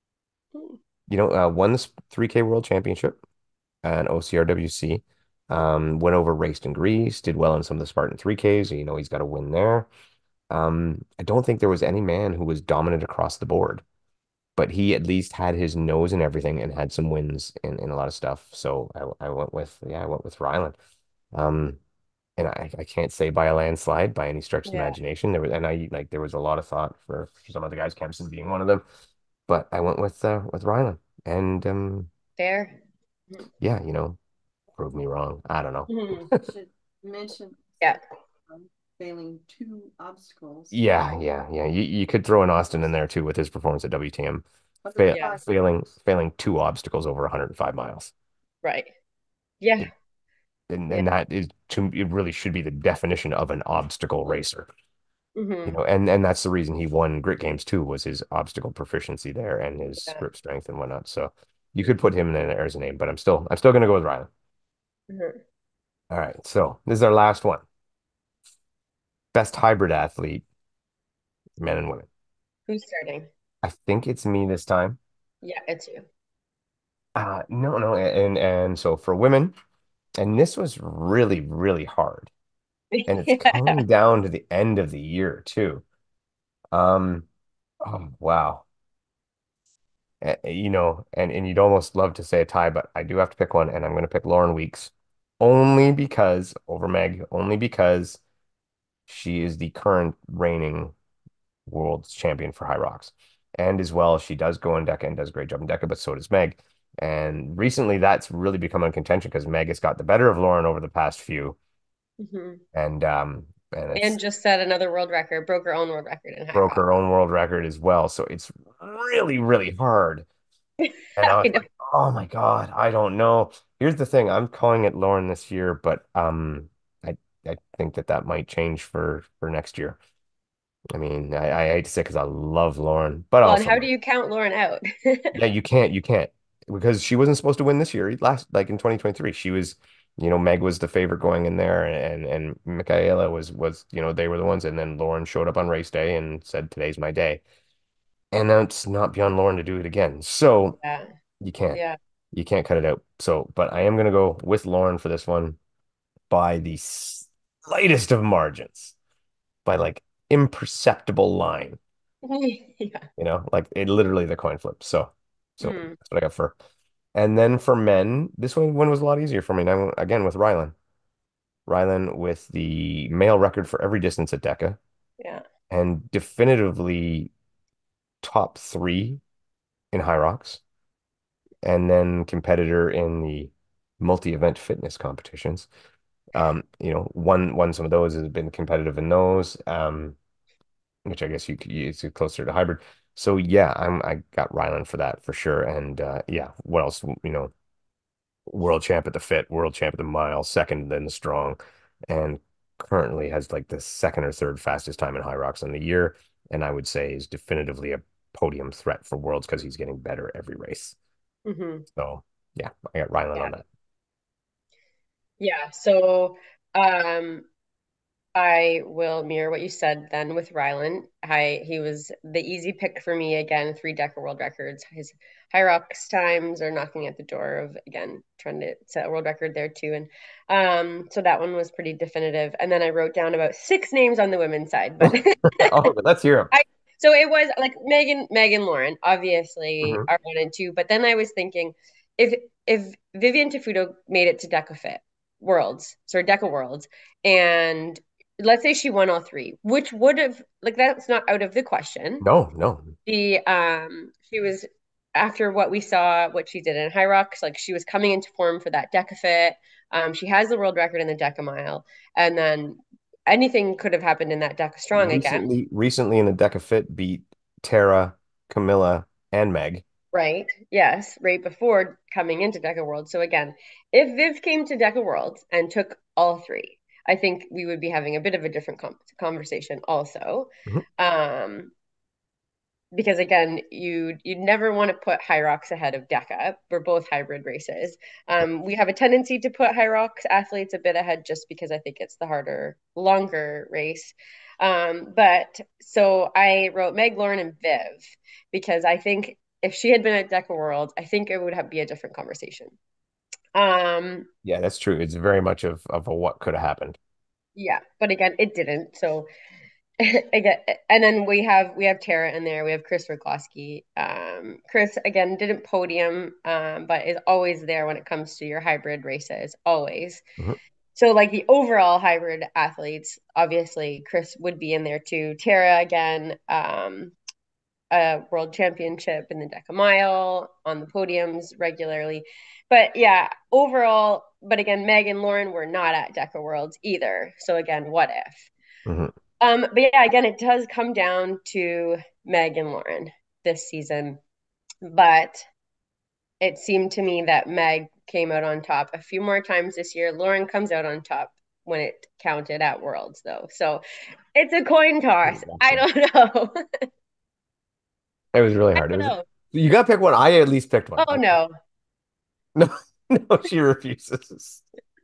You know, uh, won this three K World Championship and O C R W C. Um, went over, raced in Greece, did well in some of the Spartan three Ks. You know, he's got a win there. Um, I don't think there was any man who was dominant across the board, but he at least had his nose in everything and had some wins in, in a lot of stuff. So I, I went with, yeah, I went with Ryland. Um, and I, I can't say by a landslide by any stretch of the Yeah, imagination. There was, and I like there was a lot of thought for, for some other guys, Kempson being one of them, but I went with uh, with Ryland. And um, fair. yeah, you know, prove me wrong. I don't know. Hmm. Should mention Yeah. um, failing two obstacles. Yeah, yeah, yeah. You you could throw an Austin in there too with his performance at W T M, fail, Yeah. one hundred five failing failing two obstacles over one hundred five miles. Right. Yeah. It, and Yeah. and that is to it really should be the definition of an obstacle racer. You Hmm. know, and and that's the reason he won Grit Games too, was his obstacle proficiency there and his Yeah. grip strength and whatnot. So you could put him in there as a name, but I'm still I'm still gonna go with Rylan. Hmm. All right, so this is our last one. Best hybrid athlete, men and women. Who's starting? I think it's me this time. Yeah, it's you. Uh no, no, and and so for women, and this was really, really hard. And it's Yeah. coming down to the end of the year too. Um, oh wow. Uh, you know, and and you'd almost love to say a tie, but I do have to pick one, and I'm going to pick Lauren Weeks, only because over Meg, only because she is the current reigning world champion for high rocks, and as well she does go in Deca and does a great job in Deca, but so does Meg. And recently, that's really become in contention because Meg has got the better of Lauren over the past few, Hmm. and um, and And it's just set another world record, broke her own world record in high broke rock. her own world record as well. So it's really, really hard. And I I was know. like, oh my God, I don't know. Here's the thing, I'm calling it Lauren this year, but um, I I think that that might change for for next year. I mean, I, I hate to say because I love Lauren, but Well, and also how do like, you count Lauren out? yeah, you can't, you can't because she wasn't supposed to win this year. Last like in twenty twenty-three, she was, you know, Meg was the favorite going in there, and and Michaela was was you know they were the ones, and then Lauren showed up on race day and said today's my day, and that's not beyond Lauren to do it again. So. Yeah. You can't. Yeah. You can't cut it out. So, but I am going to go with Lauren for this one by the slightest of margins, by like imperceptible line, Yeah. you know, like it literally the coin flip. So, so Hmm. that's what I got for And then for men, this one, one was a lot easier for me. And I went again with Rylan. Rylan with the male record for every distance at DECA Yeah. and definitively top three in high rocks, and then competitor in the multi-event fitness competitions. Um, you know, won won some of those, has been competitive in those, um, which I guess you could use it closer to hybrid. So yeah, I'm I got Ryland for that for sure. And uh, yeah, what else? You know, world champ at the fit, world champ at the mile, second in the strong, and currently has like the second or third fastest time in high rocks in the year. And I would say is definitively a podium threat for worlds because he's getting better every race. Hmm. So yeah, I got Ryland Yeah. on that. Yeah. So, um, I will mirror what you said then with Rylan. I He was the easy pick for me again, three Deca world records. His high rocks times are knocking at the door of again trying to set a world record there too. And um so that one was pretty definitive. And then I wrote down about six names on the women's side, but Oh, let's hear him. I so it was like Megan Megan Lauren, obviously Mhm. are one and two, but then I was thinking if if Vivian Tafuto made it to Deca Fit Worlds, sorry, Deca Worlds, and let's say she won all three, which would have like that's not out of the question. No, no. The um she was after what we saw, what she did in High Rocks, like she was coming into form for that Deca Fit. Um, she has the world record in the Deca Mile, and then anything could have happened in that Deca Strong again. Recently, recently in the Deca Fit beat Tara, Camilla, and Meg. Right. Yes. Right before coming into Deca World. So again, if Viv came to Deca World and took all three, I think we would be having a bit of a different com conversation also. Mhm. Um, because again, you you never want to put High Rocks ahead of Deca. We're both hybrid races. Um, we have a tendency to put High Rocks athletes a bit ahead just because I think it's the harder, longer race. Um, but so I wrote Meg, Lauren, and Viv because I think if she had been at Deca World, I think it would have be a different conversation. Um, Yeah, that's true. It's very much of of a what could have happened. yeah, but again, it didn't. So again, and then we have we have Tara in there. We have Chris Rukowski. Um, Chris again didn't podium, um, but is always there when it comes to your hybrid races. Always. Mhm. So like the overall hybrid athletes, obviously Chris would be in there too. Tara again, um, a world championship in the Deca Mile on the podiums regularly. But yeah, overall, but again, Meg and Lauren were not at Deca Worlds either. So again, what if? Mhm. Um, but yeah, again, it does come down to Meg and Lauren this season. But it seemed to me that Meg came out on top a few more times this year. Lauren comes out on top when it counted at Worlds, though. So it's a coin toss. I don't know. It was really I hard. It don't was know. you got to pick one. I at least picked one. Oh I, no. no, no, she refuses.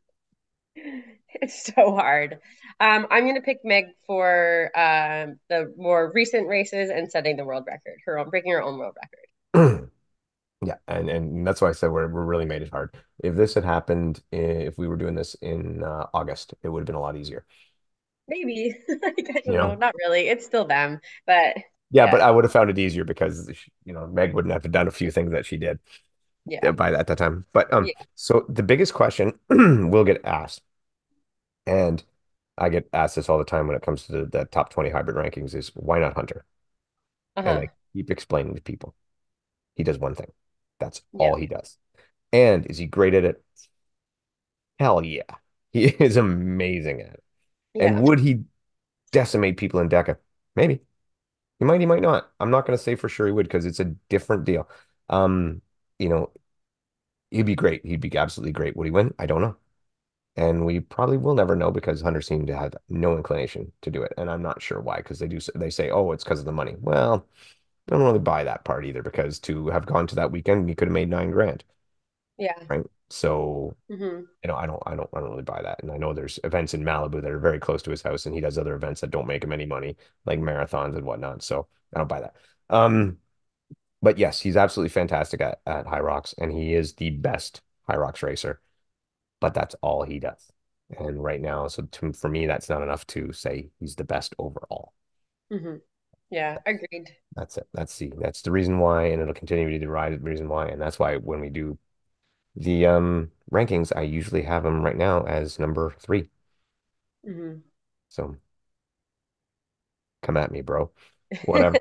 It's so hard. Um, I'm gonna pick Meg for um, the more recent races and setting the world record, her own breaking her own world record. Yeah, and and that's why I said we're we're really made it hard. If this had happened, if we were doing this in uh, August, it would have been a lot easier. Maybe. Like, I You don't know. know? Not really. It's still them, but Yeah, yeah, but I would have found it easier because you know Meg wouldn't have done a few things that she did yeah, by at that time. But um, yeah. so the biggest question will get asked, and I get asked this all the time when it comes to the, the top twenty hybrid rankings is why not Hunter? And Uh-huh. I keep explaining to people he does one thing. That's Yeah. all he does. And is he great at it? Hell yeah. He is amazing at it. And Yeah. would he decimate people in DECA? Maybe. He might, he might not. I'm not going to say for sure he would because it's a different deal. Um, you know, he'd be great. He'd be absolutely great. Would he win? I don't know. And we probably will never know because Hunter seemed to have no inclination to do it. And I'm not sure why, because they do they say, oh, it's because of the money. Well, I don't really buy that part either because to have gone to that weekend, he could have made nine grand, Yeah. right? So, Hmm. you know, I don't, I don't, I don't really buy that. And I know there's events in Malibu that are very close to his house, and he does other events that don't make him any money, like marathons and whatnot. So I don't buy that. Um, but yes, he's absolutely fantastic at, at High Rocks, and he is the best High Rocks racer. But that's all he does. And right now, so to, for me, that's not enough to say he's the best overall. Hmm. Yeah. Agreed. That's it. That's the that's the reason why, and it'll continue to be the right reason why. And that's why when we do the um rankings, I usually have them right now as number three. Hmm. So come at me, bro. Whatever.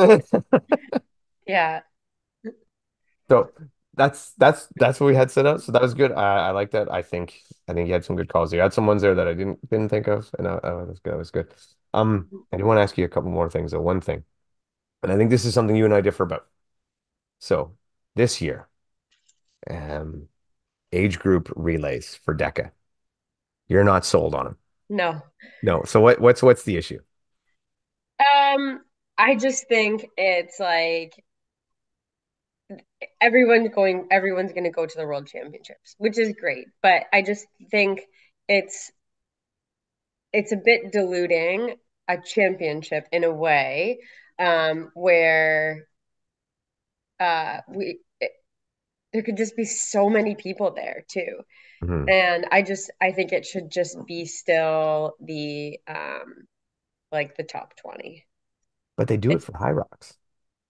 Yeah. So that's that's that's what we had set up. So that was good. I, I like that. I think I think you had some good calls. You had some ones there that I didn't didn't think of, and uh, uh, that was good. That was good. Um, I do want to ask you a couple more things. So one thing, and I think this is something you and I differ about. So this year, um, age group relays for DECA. You're not sold on them. No. No. So what what's what's the issue? Um, I just think it's like everyone's going, everyone's going to go to the World Championships, which is great. But I just think it's it's a bit diluting a championship in a way, um, where uh, we it, there could just be so many people there too. Mhm. And I just I think it should just be still the um like the top twenty. But they do it It, for High Rocks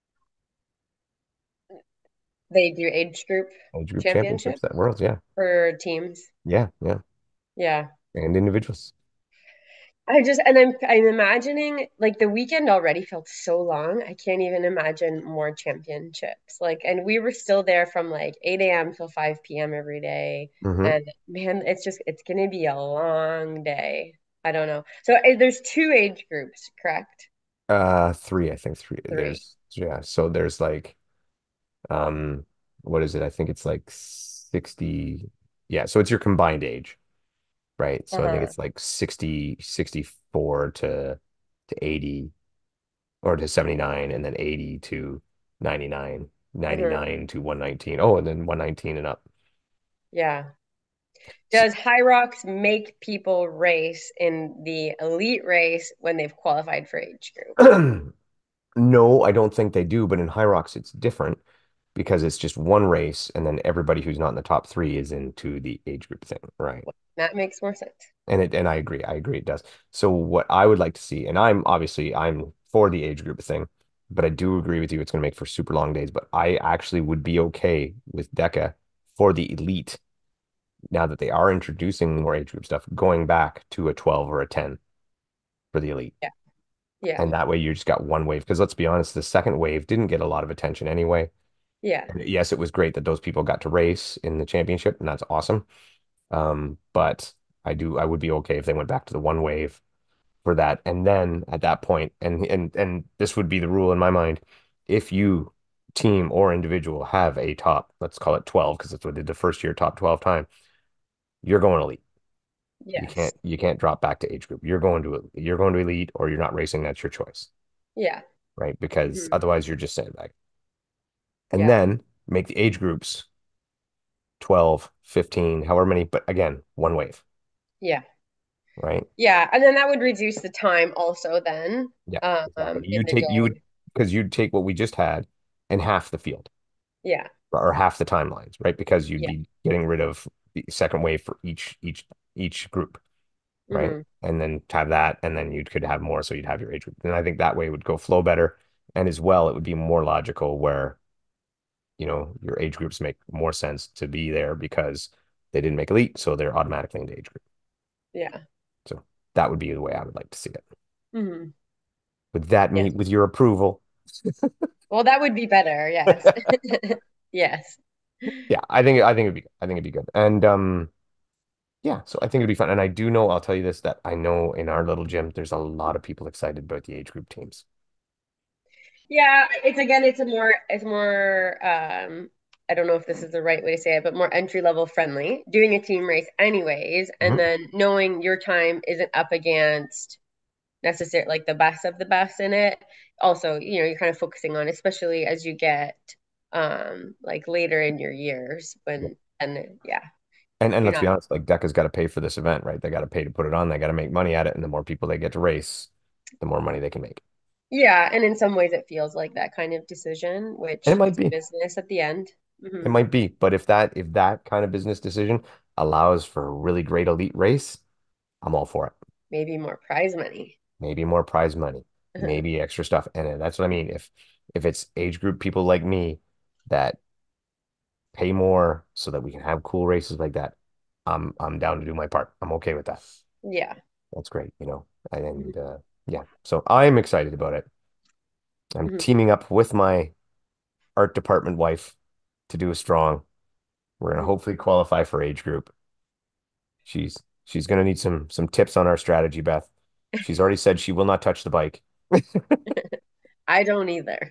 they do age group age group championships championships at Worlds. Yeah, for teams. yeah, yeah, Yeah. and individuals. I just and I'm I'm imagining like the weekend already felt so long. I can't even imagine more championships. Like, and we were still there from like eight a m till five p m every day. Hmm. And man, it's just it's gonna be a long day. I don't know. So uh, there's two age groups, correct? Uh, three, I think three. Three. There's yeah. So there's like um, what is it? I think it's like sixty. Yeah. So it's your combined age, right? So I think Uh-huh. it's like sixty, sixty-four to to eighty or to seventy-nine, and then eighty to ninety-nine, Hmm. ninety-nine to one nineteen. Oh, and then one nineteen and up. Yeah. So, Does High Rocks make people race in the elite race when they've qualified for age group? no, I don't think they do, but in High Rocks it's different because it's just one race, and then everybody who's not in the top three is into the age group thing, right? That makes more sense. And it and I agree, I agree it does. So what I would like to see, and I'm obviously I'm for the age group thing, but I do agree with you, it's going to make for super long days. But I actually would be okay with DECA for the elite now that they are introducing more age group stuff, going back to a twelve or a ten for the elite. Yeah. Yeah. And that way you just got one wave. Because let's be honest, the second wave didn't get a lot of attention anyway. Yeah. And yes, it was great that those people got to race in the championship, and that's awesome. Um, but I do I would be okay if they went back to the one wave for that. And then at that point, and and and this would be the rule in my mind, if you team or individual have a top, let's call it twelve, because that's what they did the first year, top twelve time, you're going elite. You Yes. can't you can't drop back to age group. You're going to you're going to elite or you're not racing. That's your choice, Yeah. right? Because Mhm. otherwise you're just sandbag. And Yeah. then make the age groups twelve, fifteen, however many, but again, one wave, Yeah. right? Yeah. And then that would reduce the time also then, Yeah, exactly. um, in You the take you would going. because you'd take what we just had and half the field Yeah. or half the timelines, right? Because you'd Yeah. be getting rid of the second wave for each each each group, right? Hmm. And then have that, and then you could have more, so you'd have your age group. And I think that way would go flow better. And as well, it would be more logical where, you know, your age groups make more sense to be there because they didn't make elite, so they're automatically into age group. Yeah. So that would be the way I would like to see it. Hmm. Would that Yes. meet with your approval? Well, that would be better. Yes. Yes. Yeah, I think I think it'd be I think it'd be good. And um yeah, so I think it'd be fun. And I do know, I'll tell you this, that I know in our little gym, there's a lot of people excited about the age group teams. Yeah, it's again, it's a more, it's more, um, I don't know if this is the right way to say it, but more entry level friendly, doing a team race anyways, and Mhm. then knowing your time isn't up against necessarily like the best of the best in it. Also, you know, you're kind of focusing on, especially as you get um like later in your years Yeah. when and yeah, And and you're let's be not. honest, like DECA's got to pay for this event, right? They got to pay to put it on. They got to make money at it, and the more people they get to race, the more money they can make. Yeah, and in some ways it feels like that kind of decision, And it which might it's be, business at the end. it Hmm. might be, but if that if that kind of business decision allows for a really great elite race, I'm all for it. Maybe more prize money. Maybe more prize money, maybe extra stuff. And that's what I mean. If if it's age group people like me that pay more so that we can have cool races like that, I'm I'm down to do my part. I'm okay with that. Yeah. That's great, you know. Mhm. And uh, yeah, so I'm excited about it. I'm Mhm. teaming up with my art department wife to do a strong. We're gonna Mhm. hopefully qualify for age group. She's she's gonna need some some tips on our strategy, Beth. She's already said she will not touch the bike. I don't either.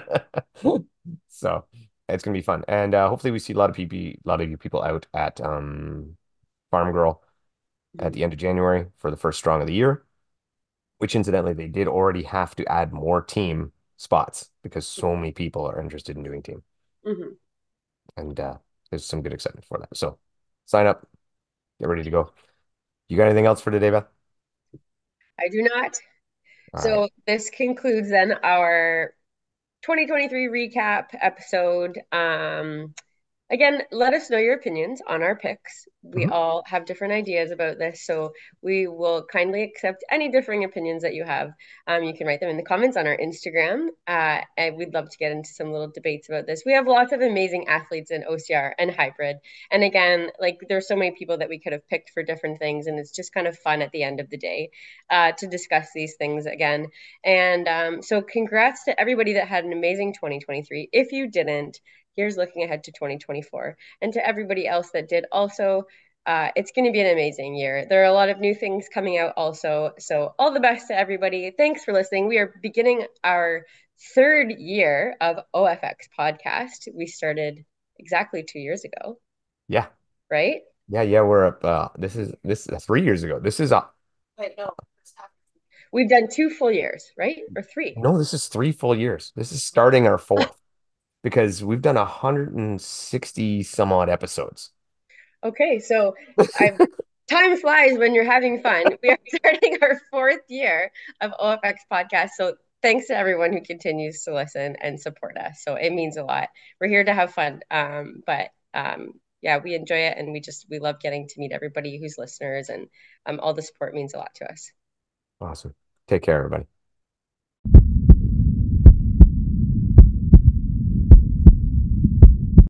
So it's gonna be fun. And uh, hopefully we see a lot of people a lot of you people out at um Farm Girl at Mhm. the end of January for the first strong of the year, which incidentally they did already have to add more team spots because so many people are interested in doing team. Mhm. And uh, there's some good excitement for that. So sign up, get ready to go. You got anything else for today, Beth? I do not. All right. So this concludes then our twenty twenty-three recap episode. Um, Again, let us know your opinions on our picks. We Mhm. all have different ideas about this, so we will kindly accept any differing opinions that you have. Um, you can write them in the comments on our Instagram, uh, and we'd love to get into some little debates about this. We have lots of amazing athletes in O C R and hybrid, and again, like there's so many people that we could have picked for different things, and it's just kind of fun at the end of the day uh, to discuss these things again. And um, so, congrats to everybody that had an amazing twenty twenty-three. If you didn't, here's looking ahead to twenty twenty-four. And to everybody else that did also, uh, it's going to be an amazing year. There are a lot of new things coming out also. So, all the best to everybody. Thanks for listening. We are beginning our third year of O F X podcast. We started exactly two years ago, Yeah. right? Yeah, yeah, we're up. Uh, this is this is three years ago. This is uh Wait, no, it's half. We've done two full years, right? Or three. no, this is three full years. This is starting our fourth because we've done one hundred sixty some odd episodes. Okay, so I time flies when you're having fun. We are starting our fourth year of O F X podcast. So thanks to everyone who continues to listen and support us. So it means a lot. We're here to have fun. Um, but um, yeah, we enjoy it and we just we love getting to meet everybody who's listeners and um, all the support means a lot to us. Awesome. Take care, everybody.